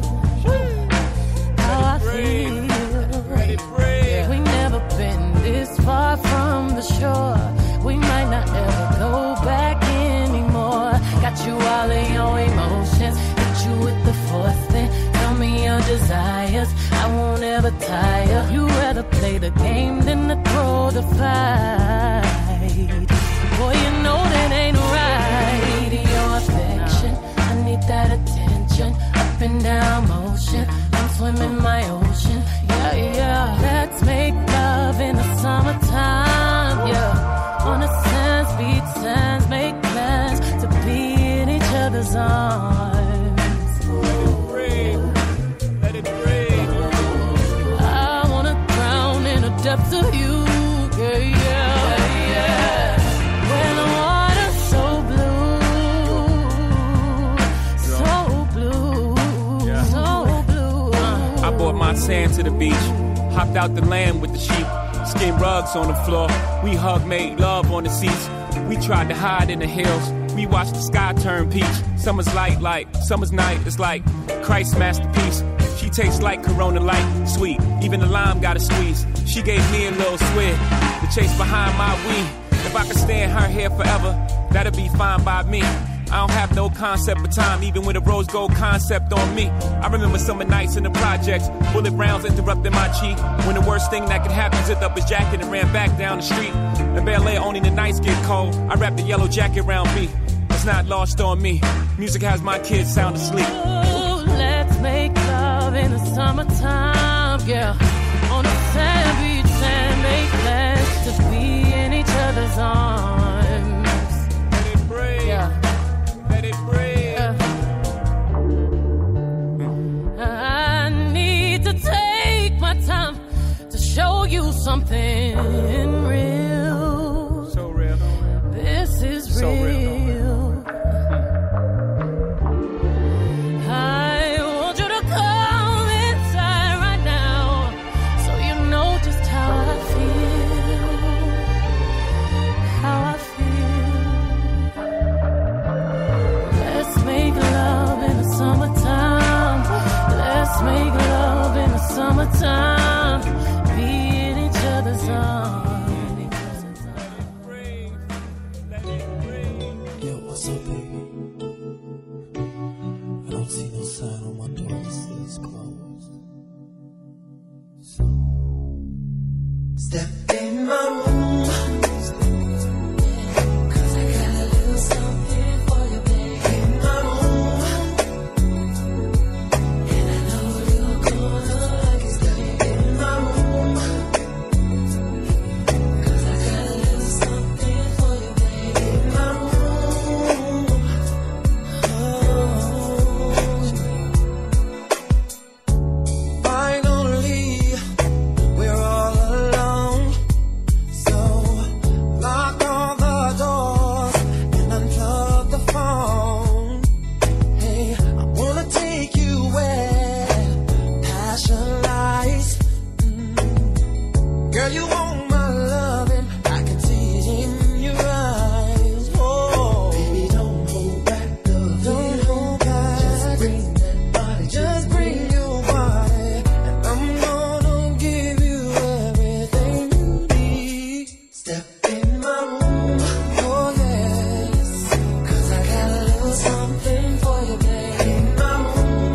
B: How I feel.
K: Let it breathe.
B: We never been this far from the shore. We might not ever go back anymore. Got you all in your emotions, hit you with the force. Then tell me your desires. I won't ever tire. You rather play the game than to throw the fight. Boy, you know that ain't right. Your affection, I need that attention. Up and down motion, I'm swimming my ocean. Yeah, yeah. Let's make love in the summertime. Yeah. On the sands, beach sands, make plans to be in each other's arms.
K: Breathe. Let it breathe.
B: I wanna drown in the depths of you. Yeah, yeah, yeah. When the water's so blue, so blue,
K: Yeah.
B: so blue.
K: I brought my sand to the beach. Hopped out the land with the sheep. Skin rugs on the floor. We hug, made love on the seats. We tried to hide in the hills. We watched the sky turn peach. Summer's light, like summer's night. It's like Christ's masterpiece. She tastes like Corona Light, sweet. Even the lime got a squeeze. She gave me a little sweat to chase behind my weed. If I could stay in her hair forever, that'd be fine by me. I don't have no concept of time, even with a rose gold concept on me. I remember summer nights in the projects, bullet rounds interrupting my cheek. When the worst thing that could happen, zipped up his jacket and ran back down the street. In Bel Air, only the nights get cold. I wrap the yellow jacket around me. It's not lost on me. Music has my kids sound asleep.
B: Ooh, let's make love in the summertime, yeah. On the sand beach and make plans to be in each other's arms.
K: Let it breathe.
B: Yeah.
K: Let it breathe.
B: Yeah. Let's make love in the summertime. Be in each other's arms.
H: Yo, what's up, baby? I don't see no sign on my door that says closed. So, step in my room. Cause I got a little something for you, baby. In my room. And I know you're gonna like it, stay in my room. Cause I got a little something for you, baby. In my room. Finally, we're all alone. So lock all the doors and unplug the phone. Hey, I wanna take you where passion lies. Mm. Girl, you want my loving, I can see it in your eyes. Oh, baby, don't hold back the don't hold back. Just bring that body, just bring your body, and I'm gonna give you everything you need. Step in my room, oh yes, cause I got a little something for you, babe. In my room,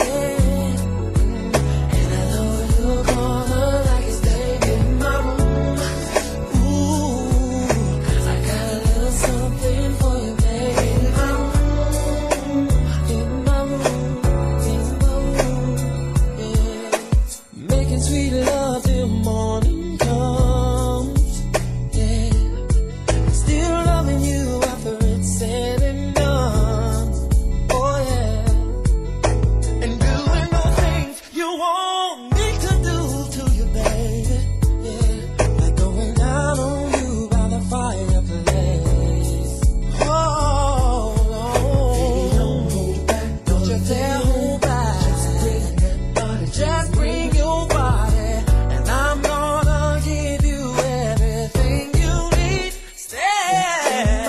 H: yeah, and I know you're gonna like it, stay in my room. Ooh, cause I got a little something for you, babe. In my room, in my room, in my room, yeah. Making sweet love till morning comes, yeah. Still loving you after it's said and done, oh yeah. And doing those things you want me to do to you, baby, yeah. Like going down on you by the fireplace. Oh, baby, don't hold back, don't you dare hold back. Just bring that body, just bring your body, and I'm gonna give you everything you need. Stay,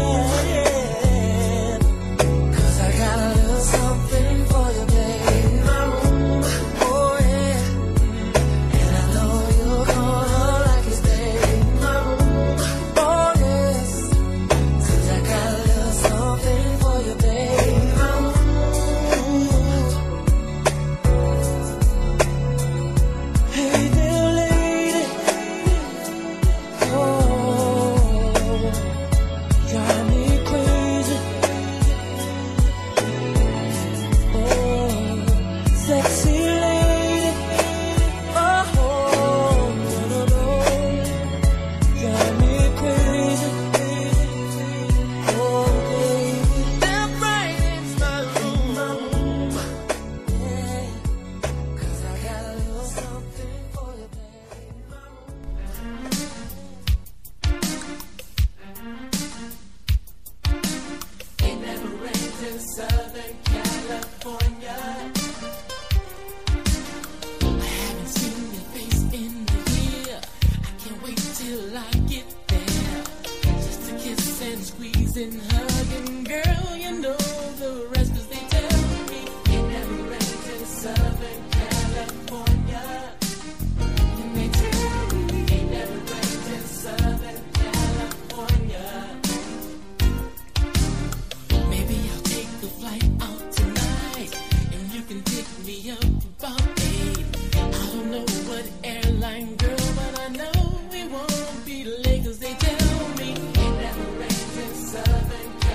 H: cause I got a little something for you, babe. In my room, oh yeah, and I know you're gonna like it, stay in my room, oh yes, cause I got a little something for you, babe. In my room. Hey there, lady, oh, drive me crazy, oh, sexy lady, oh, no, no, no, drive me crazy, oh, baby, step right into my room, yeah, cause I got a little something for you, babe.
L: It never rains in Southern California. I haven't seen your face in a year. I can't wait till I get there. Just to kiss and squeeze and hug and girl, you know the rest 'cause they tell me it never rains in Southern California. And they tell me it never rains in Southern California. Maybe I'll take the flight out tonight, and you can pick me up about eight. I don't know what airline, girl, but I know we won't be late 'cause they tell me it never rains in Southern California.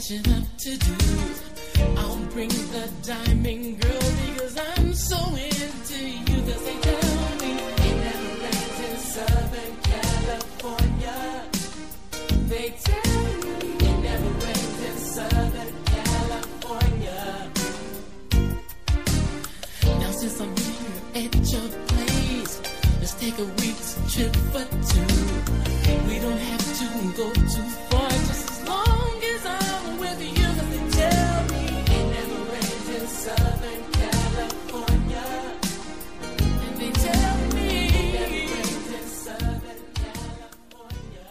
L: catching up to do. I'll bring the diamond girl because I'm so into you. Cause they tell me you never lived in Southern California. They tell me you never lived in Southern California. Now since I'm here at your place, let's take a week's trip for two. We don't have to go too far, just as long as I'm with you. Cause they tell me you never lived in Southern California. And they tell me you never lived in Southern California.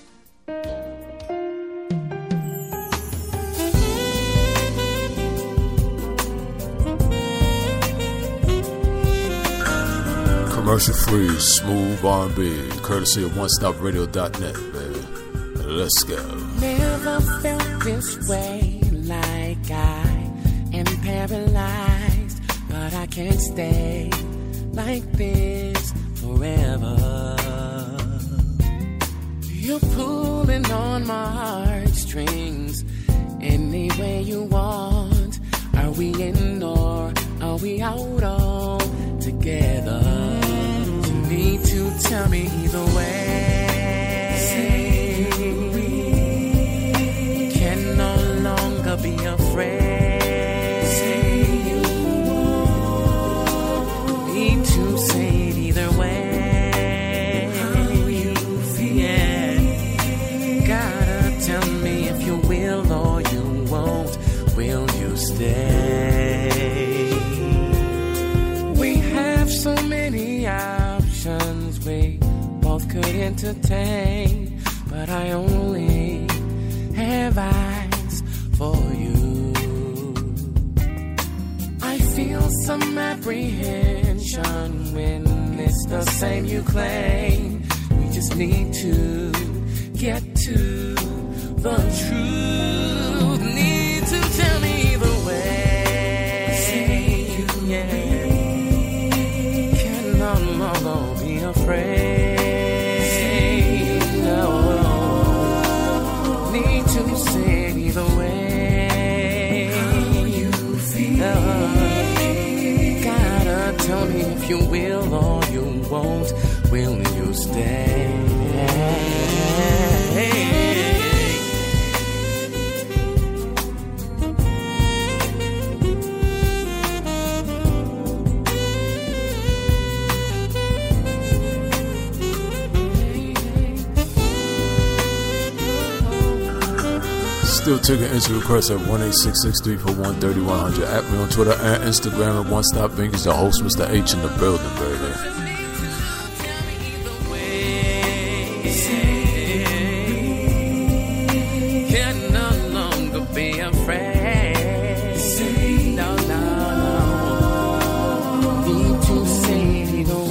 A: Commercial free, smooth R and B, courtesy of one stop radio dot net, baby. Let's go.
M: Never felt this way, like I am paralyzed, but I can't stay like this forever. You're pulling on my heartstrings any way you want. Are we in or are we out all together? You need to tell me either way. Can no longer be afraid. Need to say it either way. How you feel? Yeah. Gotta tell me if you will or you won't. Will you stay? We have so many options we both could entertain, but I only have eyes for you. I feel some apprehension when it's the same you claim. We just need to get to the truth. Need to tell me the way. Yeah. Can no longer be afraid. No. Need to say it either way. How you feel? Gotta tell me if you will or you won't. Will you stay?
A: Still taking instant requests at one eight six six, three four one, three one zero zero. At me on Twitter and Instagram at One Stop Binkies. The host, Mister H, in the building, baby.
M: Can no longer be afraid. No, no, no. Need to say it either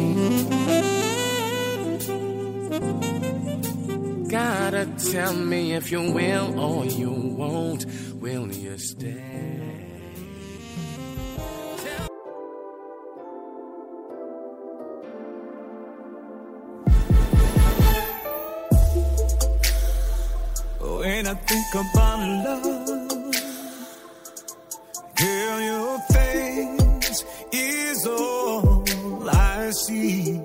M: way. Gotta tell me if you will or you won't. Will you stay?
K: When I think about love, girl, your face is all I see.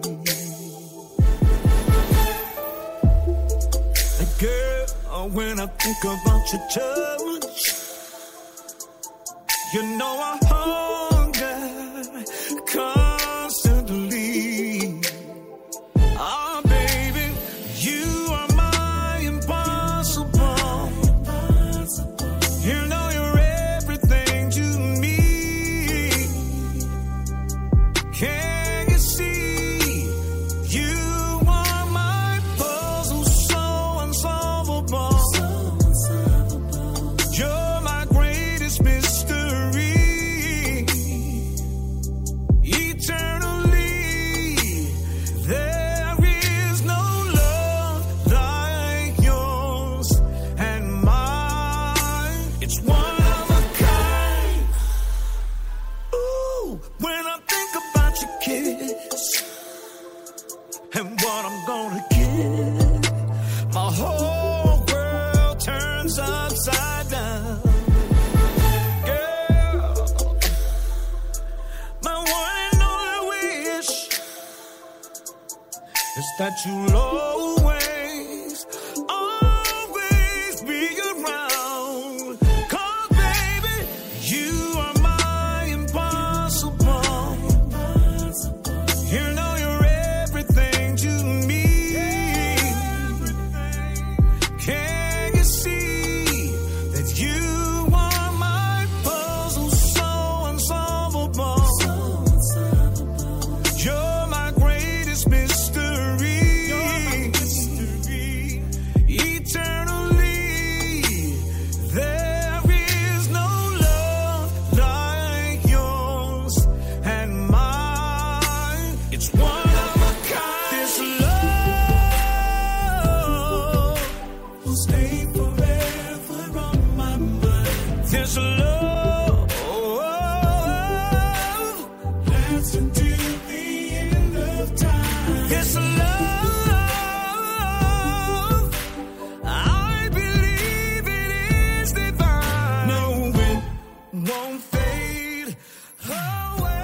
K: Girl, when I think about your touch, you know I hunger constantly. Ah, baby, you are my impossible. You know you're everything to me. Can you see? You are my puzzle, so unsolvable. You're my greatest mystery. that you'll always, always be around. 'Cause baby, you are my impossible. You know you're everything to me. Can you see that you are my puzzle so unsolvable? You're my greatest mystery. Eternally, there is no love like yours and mine. It's one of a kind. This love will stay forever on my mind. This love lasts until the end of time. This love, I believe it is divine. No, it won't fade away.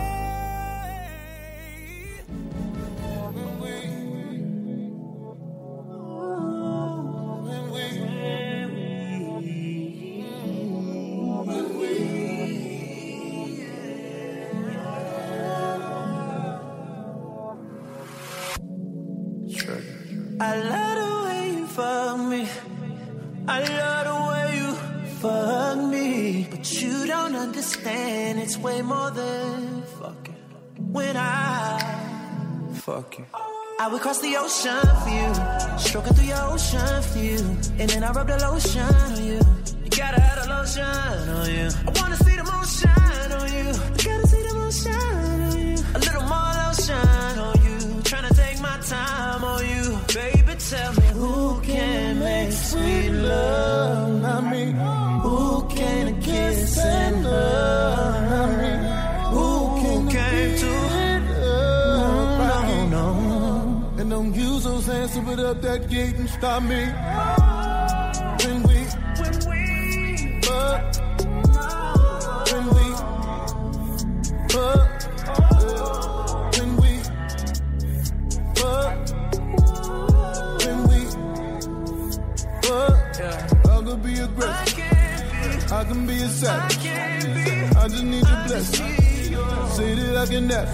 H: I love the way you fuck me. I love the way you fuck me. But you don't understand, it's way more than fucking. When I fuck you, I would cross the ocean for you, stroking through your ocean for you, and then I rub the lotion on you. You gotta have the lotion on you. I wanna see the moon shine on you. I gotta see the moon shine on you. A little more lotion on you. Tryna take my time on you. Baby, tell me who can make sweet love? Not me. Who can kiss and love? Not me. Who came to love? No, no.
I: And don't use those hands to put up that gate and stop me. When we,
H: When we
I: fuck, when we, fuck, when we, fuck, when we, fuck, I could be aggressive, I can be a savage, I just need your blessing, say that I can nap.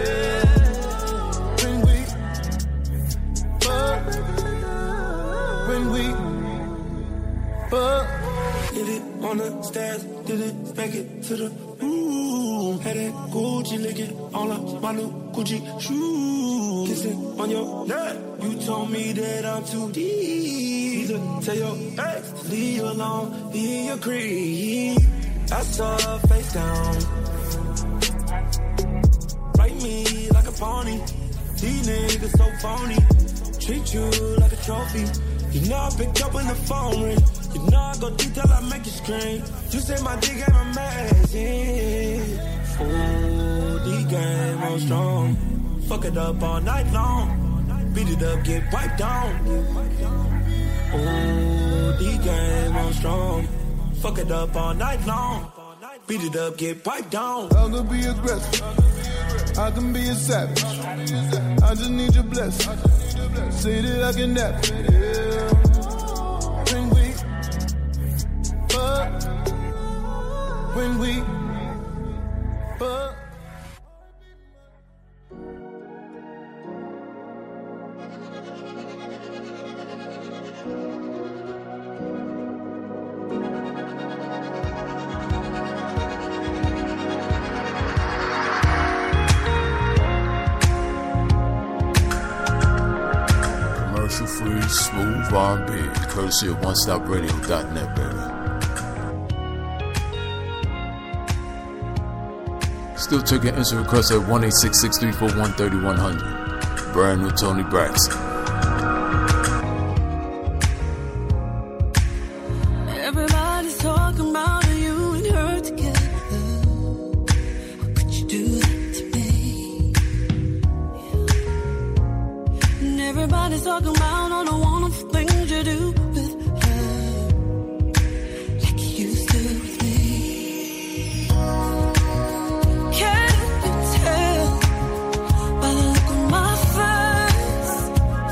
I: When we, fuck, when we, fuck.
K: Did it on the stairs, did it make it to the room? Had that Gucci licking all up my new Gucci shoes. Kissing on your neck, you told me that I'm too deep. To tell your ex to leave you alone, be your creep. I saw her face down, write me like a pony. These niggas so phony, treat you like a trophy. You know I pick up when the phone ring. You know I go detail, I make you scream. You say my dick ain't amazing. Ooh, the game on strong. Fuck it up all night long. Beat it up, get piped down. Ooh, the game on strong. Fuck it up all night long. Beat it up, get piped down.
I: I can be aggressive, I can be a savage, I just need your blessing, say that I can nap. When we fuck, when we fuck.
A: Free, smooth R and B, courtesy of one stop radio dot net, baby. Still taking instant requests at one eight six six, three four one, three one zero zero. Brand new Tony Braxton.
B: Everybody's talking about you and her together. How could you do that to me? And everybody's talking about all the wonderful things you do with her, like you used to with me. Can you tell by the look on my face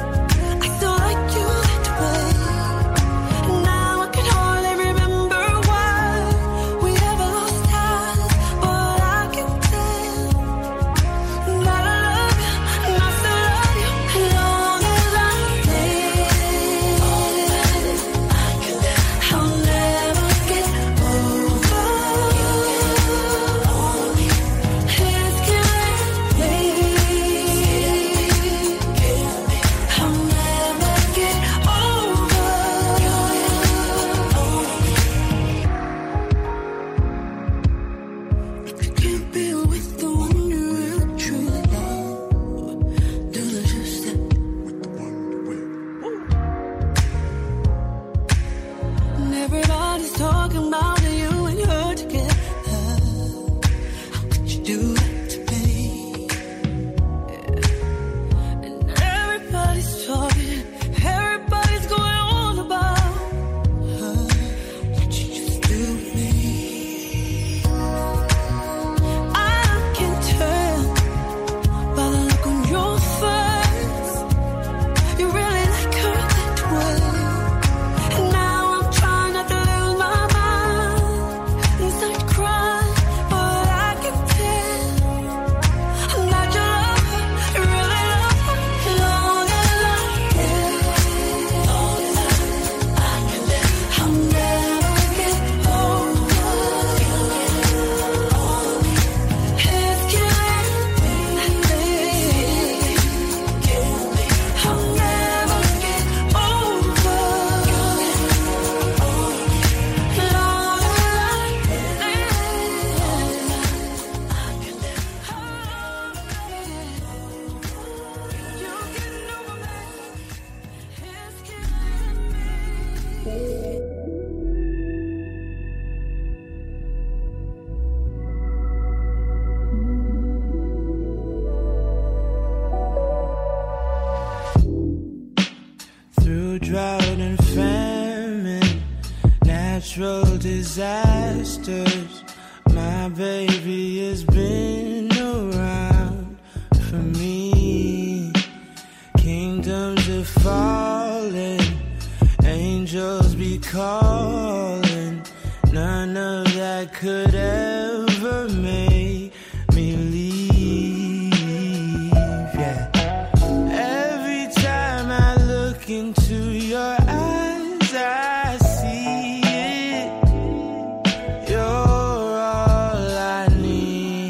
K: has been around for me. Kingdoms are falling, angels be calling. None of that could ever make me leave. Yeah. Every time I look into your eyes, I see it. You're all I need.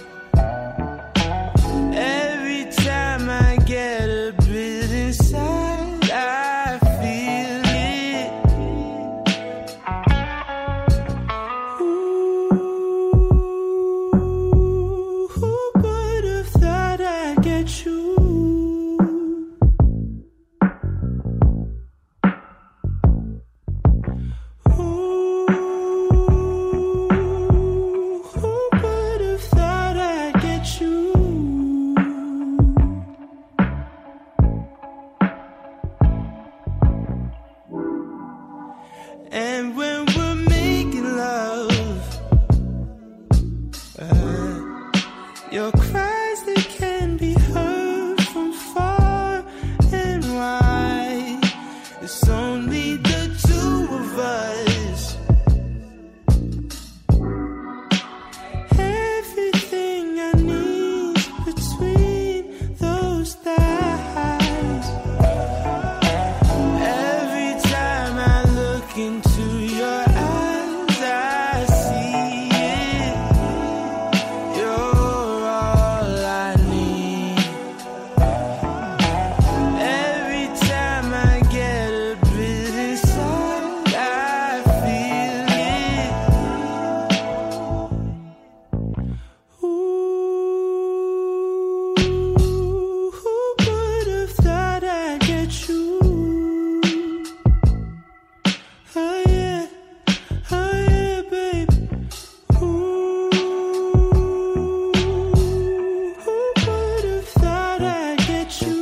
K: Every time I get a bit inside, I feel it. Ooh, who would have thought I'd get you? And when we're making love, uh, your cries, they can be heard from far and wide. It's only the two of us. Everything I need between those thighs. Every time I look into your eyes, I see it. You're all I need. Every time I get a bit inside, I feel it. Ooh, who would have thought I'd get you? Oh yeah, oh yeah, baby. Ooh, who would have thought I'd get you?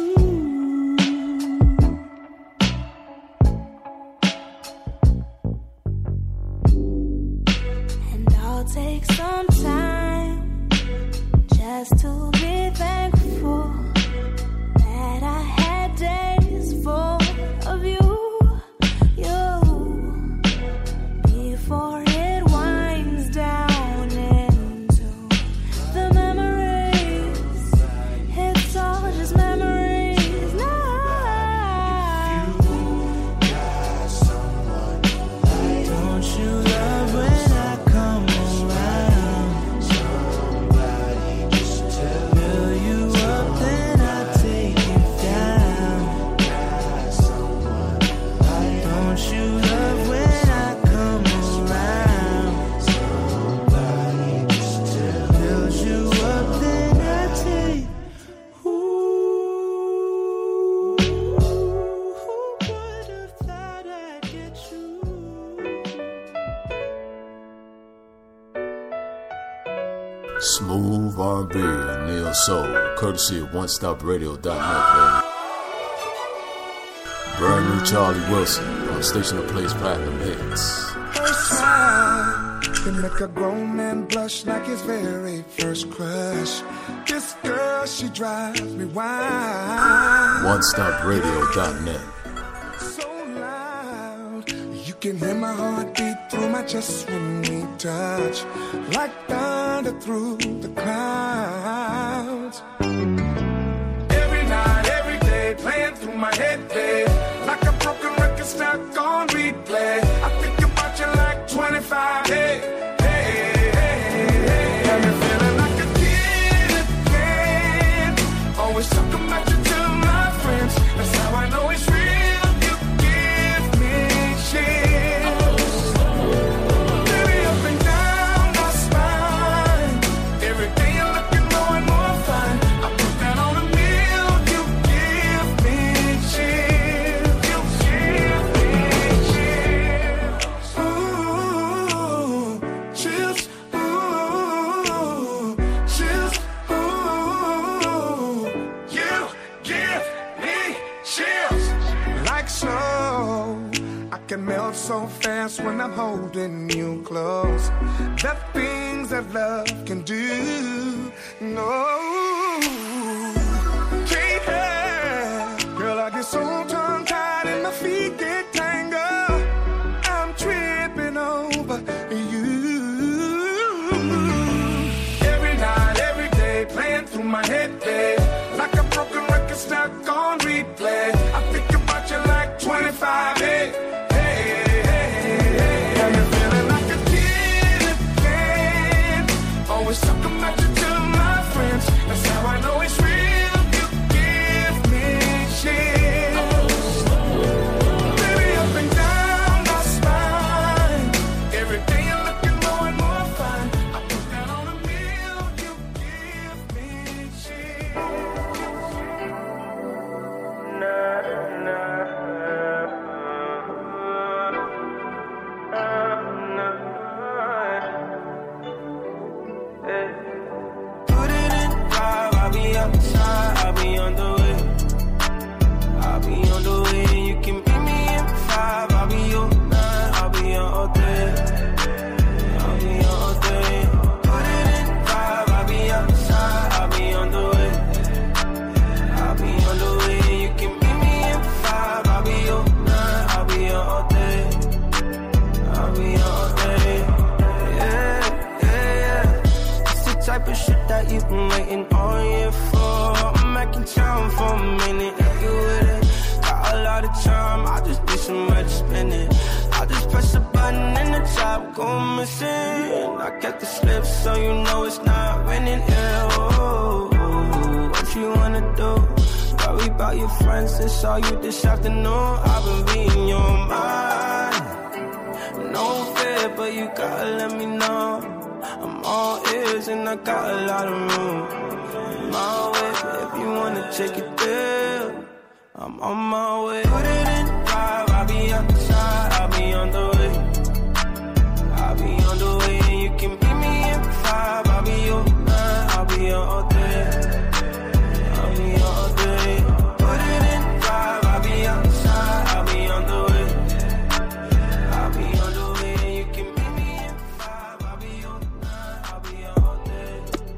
C: And I'll take some time just to be thankful that I had days full of you, you, before it winds down into the memories. It's all just memories now.
K: Don't you love when I come around? Fill you up, then I take it down. Don't you love when I come around? Fill you up, then I take. Ooh, who would have thought I'd get you?
A: Smooth R and B, Neo Soul, courtesy of one stop radio dot net, baby. Brand new Charlie Wilson on station that plays platinum hits.
I: First time can make a grown man blush like his very first crush. This girl, she drives me wild.
A: one stop radio dot net.
I: So loud, you can hear my heartbeat through my chest when we touch, like thunder through the clouds. Every night, every day, playing through my head, babe, like a broken record stuck on replay. I think about you like twenty-five, hey, hey, hey, hey. Got me feeling like a kid again. Always talking about you to my friends. That's how I know it's real. You give me chills. Baby, up and down my spine. Every day you're looking more and more fine. I put that on a meal. You give me chills. You give me chills. Ooh, chills. Ooh, chills. Ooh, you give me chills. Like snow, I can melt so fast when I'm holding you close. The things that love can do.
N: baby. Like a broken record stuck on replay. I think about you like twenty-five, hey, hey, hey, hey. Got me feeling like a kid again. Always talking about you to my friends. That's how I know it's real. You give me shit. Baby, up and down my spine. Every day you're looking more and more fine. I put that on a meal. You give me shit.
H: Put it in five, I'll be outside, I'll be on the way. I'll be on the way, you can meet me in five, I'll be your nine, I'll be on all day. I'll be on all day. Put it in five, I'll be outside, I'll be on the way. I'll be on the way, you can meet me in five, I'll be your nine, I'll be on all day. I'll be on all day. Yeah, yeah, yeah. It's the type of shit that you've been waiting on you for. I'm making time for a minute, if you with it. Got a lot of time, I just need somewhere to spend it. I just press a button and the top go missing. I got the slip so you know it's not raining. Yeah, oh, what you wanna do? Worry about your friends, they saw you this afternoon. I've been reading your mind. No fear, but you gotta let me know. I'm all ears and I got a lot of room. My way, if you wanna take it there, I'm on my way. Put it in five, I'll be outside, I'll be on the way. I'll be on the way, you can meet me in five, I'll be your nine, I'll be on all day. I'll be on all day. Put it in five, I'll be outside, I'll be on the way. I'll be on the way, you can meet me in five, I'll be your nine, I'll be on all day.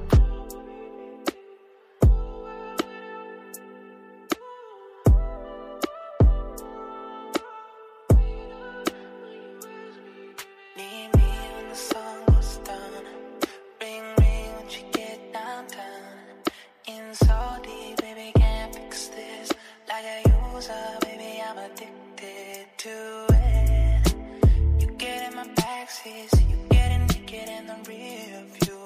O: Need me when the sun goes down. Ring, ring when you get downtown. In so deep, baby, can't fix this. Like a user, baby, I'm addicted to it. You get in my backseat, so you get in, you get in the rear view.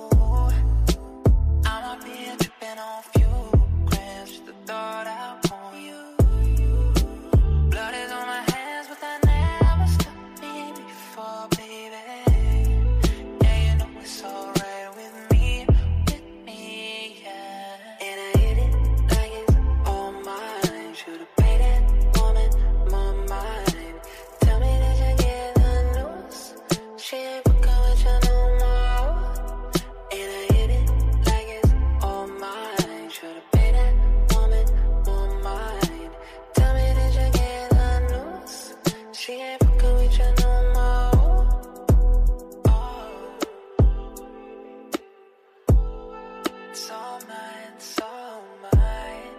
O: I'ma be tripping on few grams, just the thought I want you. Blood is on my hands, but that never stopped me before, baby. Yeah, you know it's alright with me, with me, yeah. And I hit it like it's all mine. Should've paid that woman more mind. Tell me that you get the news. She ain't fucking with you no more. And I hit it like it's all mine. Should've paid that woman more mind. Tell me that you get the news. She ain't fucking with you no more. It's all mine, it's all mine.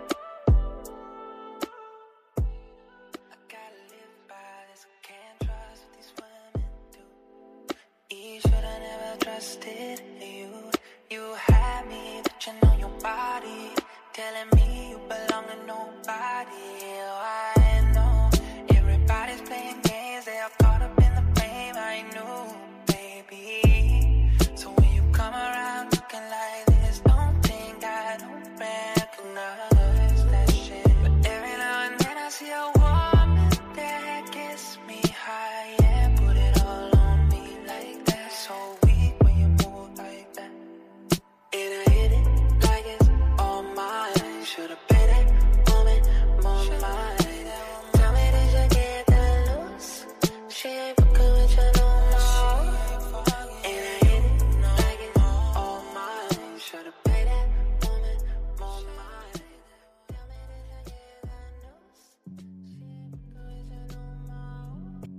O: I gotta live by this, I can't trust what these women do. You should've never trusted you. You had me touching on your body, telling me you belong to nobody. Oh, I know everybody's playing games, they are caught up in the fame. I knew, baby. So when you come around looking like this, don't think I don't recognize that shit. But every now and then I see a woman that gets me high, yeah. Put it all on me like that. So weak when you move like that. And I hit it like it's all mine. Should've paid that woman more mind. Tell me, did you get that loose? She ain't fucking with you no more. And I hit it like it's all mine. Should've paid that woman more mind. Tell me, did you get that loose? She ain't fucking with you no more.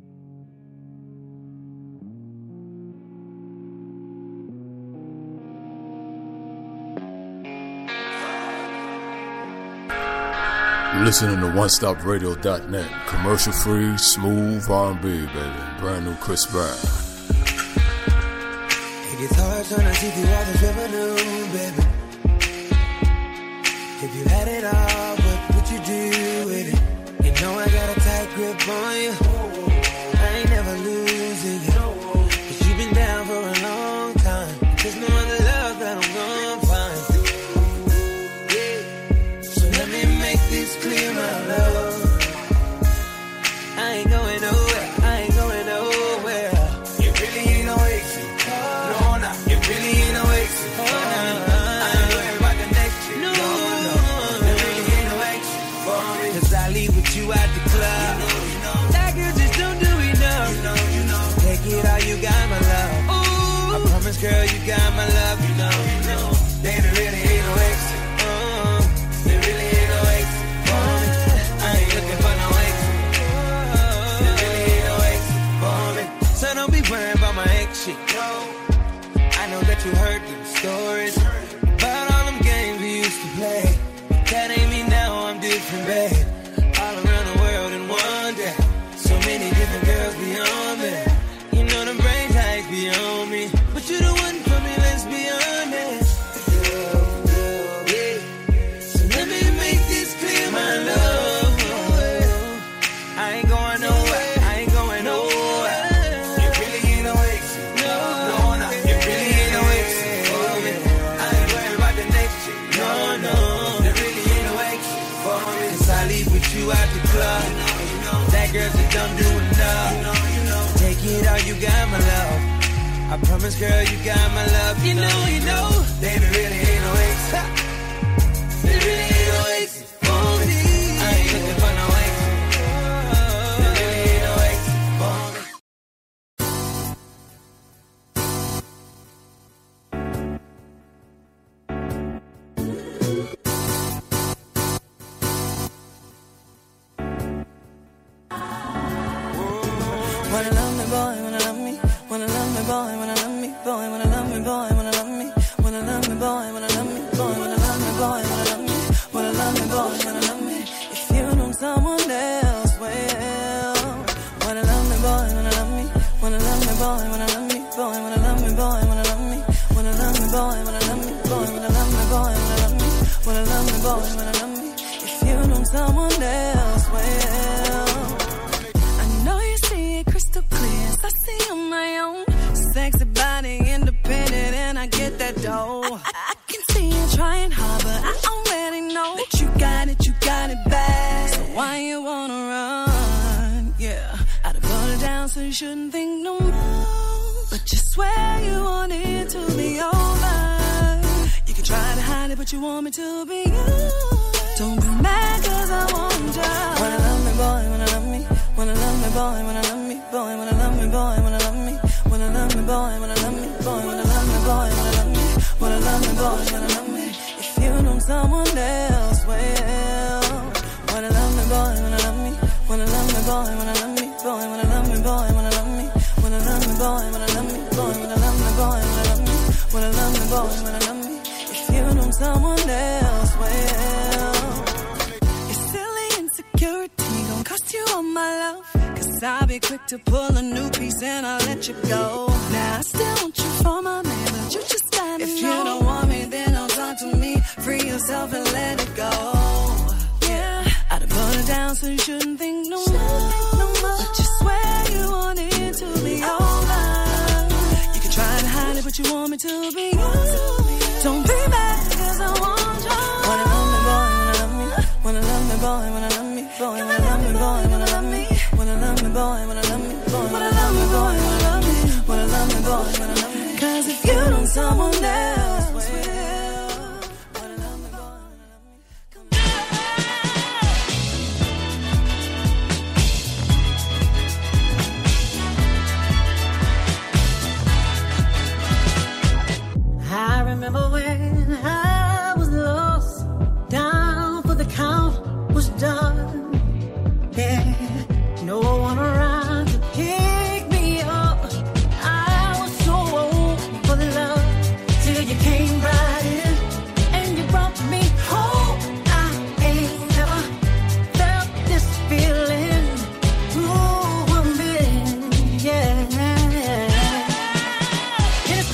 A: You're listening to one stop radio dot net. Commercial free, smooth R and B, baby. Brand new Chris Brown.
P: It gets hard trying to see through all this revenue, baby. got girls that don't do enough. You know, you know. Take it all, you got my love. I promise, girl, you got my love. You know, you know. Baby, really ain't no exit. There really ain't no exit for me. I ain't looking for no exit. There really ain't no exit for me.
F: Wanna love me, boy, wanna love me. Wanna love me, boy, wanna love me. Boy, wanna love me, boy, wanna love me. Wanna love me, boy, wanna love me. Boy, wanna love me, boy, wanna love me. Wanna love me, boy, wanna love me. If you know someone else, well. Wanna love me, boy, wanna love me. Wanna love me, boy, wanna love me. Boy, wanna love me, boy, wanna love me. Wanna love me, boy, wanna love me. Boy, wanna love me, boy, wanna love me. Wanna love me, boy, wanna love me. If you know someone else, well. I know you see it crystal clear. I see on my own. Sexy body, independent, and I get that dough. I, I can see you trying hard, but I already know that you got it, you got it bad. So why you wanna run? Yeah, I'd have put it down so you shouldn't think no more. But you swear you want it to be over. You can try to hide it, but you want me to be yours. Don't be mad, cause I want you. Wanna love me, boy, wanna love me. Wanna love me, boy, wanna love me. Boy, wanna love me, boy, wanna love me. Wanna love me, boy, wanna love me. Boy, wanna love me, boy, wanna love me. Wanna love me, boy, wanna love me. If you know someone else, well. Wanna love me, boy, wanna love me. Wanna love me, boy, wanna love me. Boy, wanna love me, boy, wanna love me. Wanna love me, boy, wanna love me. Boy, wanna love me, boy, wanna love me. Wanna love me, boy, wanna love me. If you know someone else, well. Your silly insecurity gon' cost you all my love. Cause I'll be quick to pull a new piece and I'll let you go. Now I still want you for my man, but you just gotta if know. If you don't want me, then don't talk to me. Free yourself and let it go. Yeah, I'd have put it down so you shouldn't think no more. No more. But you swear you want it to be over. You can try to hide it, but you want me to be yours. Don't be mad, cause I want you. Wanna love me, boy, wanna love me. Wanna love me, boy, wanna love me. Boy, wanna love me, boy, wanna love me. Wanna love me, boy, wanna love me. Boy, wanna love me, boy, wanna love me. Wanna love me, boy, wanna love me. Cause if you know someone else, well.
Q: I remember when I was lost, down for the count was done. Yeah, no one around to pick me up. I was so old for the love till you came right in and you brought me home. I ain't never felt this feeling. Ooh, I'm in, yeah. It's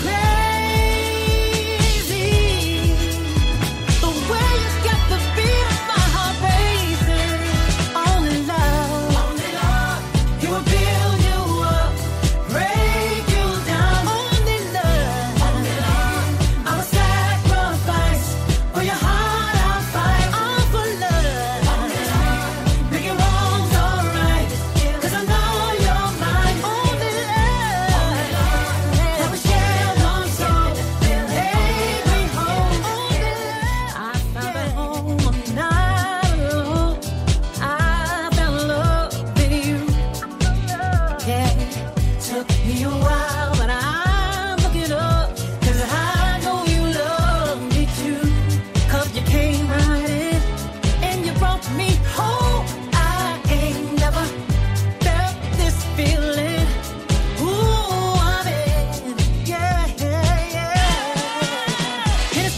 Q: crazy the way you got the beat of my heart racing. Only love, only love, it will build you up, break you down. Only love, only love, I will sacrifice for your heart. I'll fight all for love. Only love, make your wrongs alright, cause I know you're mine. Only love, that will share one soul, take me home. Only love, I found a home, I'm not alone. I found love in you. Yeah, took me a while, but I'm looking up, cause I know you love me too. Cause you came right in and you brought me home. I ain't never felt this feeling. Ooh, I'm in, yeah, yeah, yeah. It's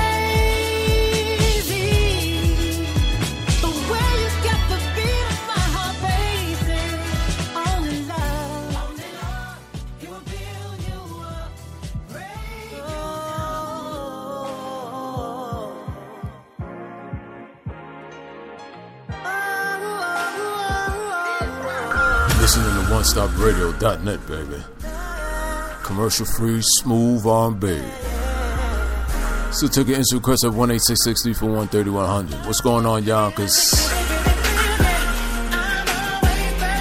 Q: crazy the way you got the beat of my heart racing. Only love, only love, it will build you up, break you
A: Listening to one stop radio dot net, baby. Commercial free, smooth R and B. Still take your instant request at one eight six six, three four one, three one zero zero. What's going on, y'all? Cause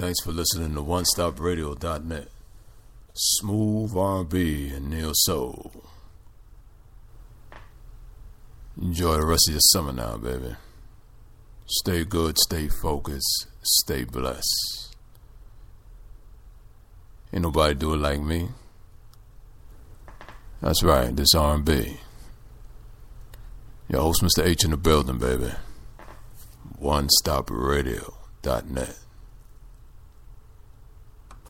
A: Thanks for listening to one stop radio dot net. Smooth R and B and neo soul. Enjoy the rest of your summer now, baby. Stay good, stay focused, stay blessed. Ain't nobody do it like me. That's right, this R and B. Your host, Mister H in the building, baby. one stop radio dot net.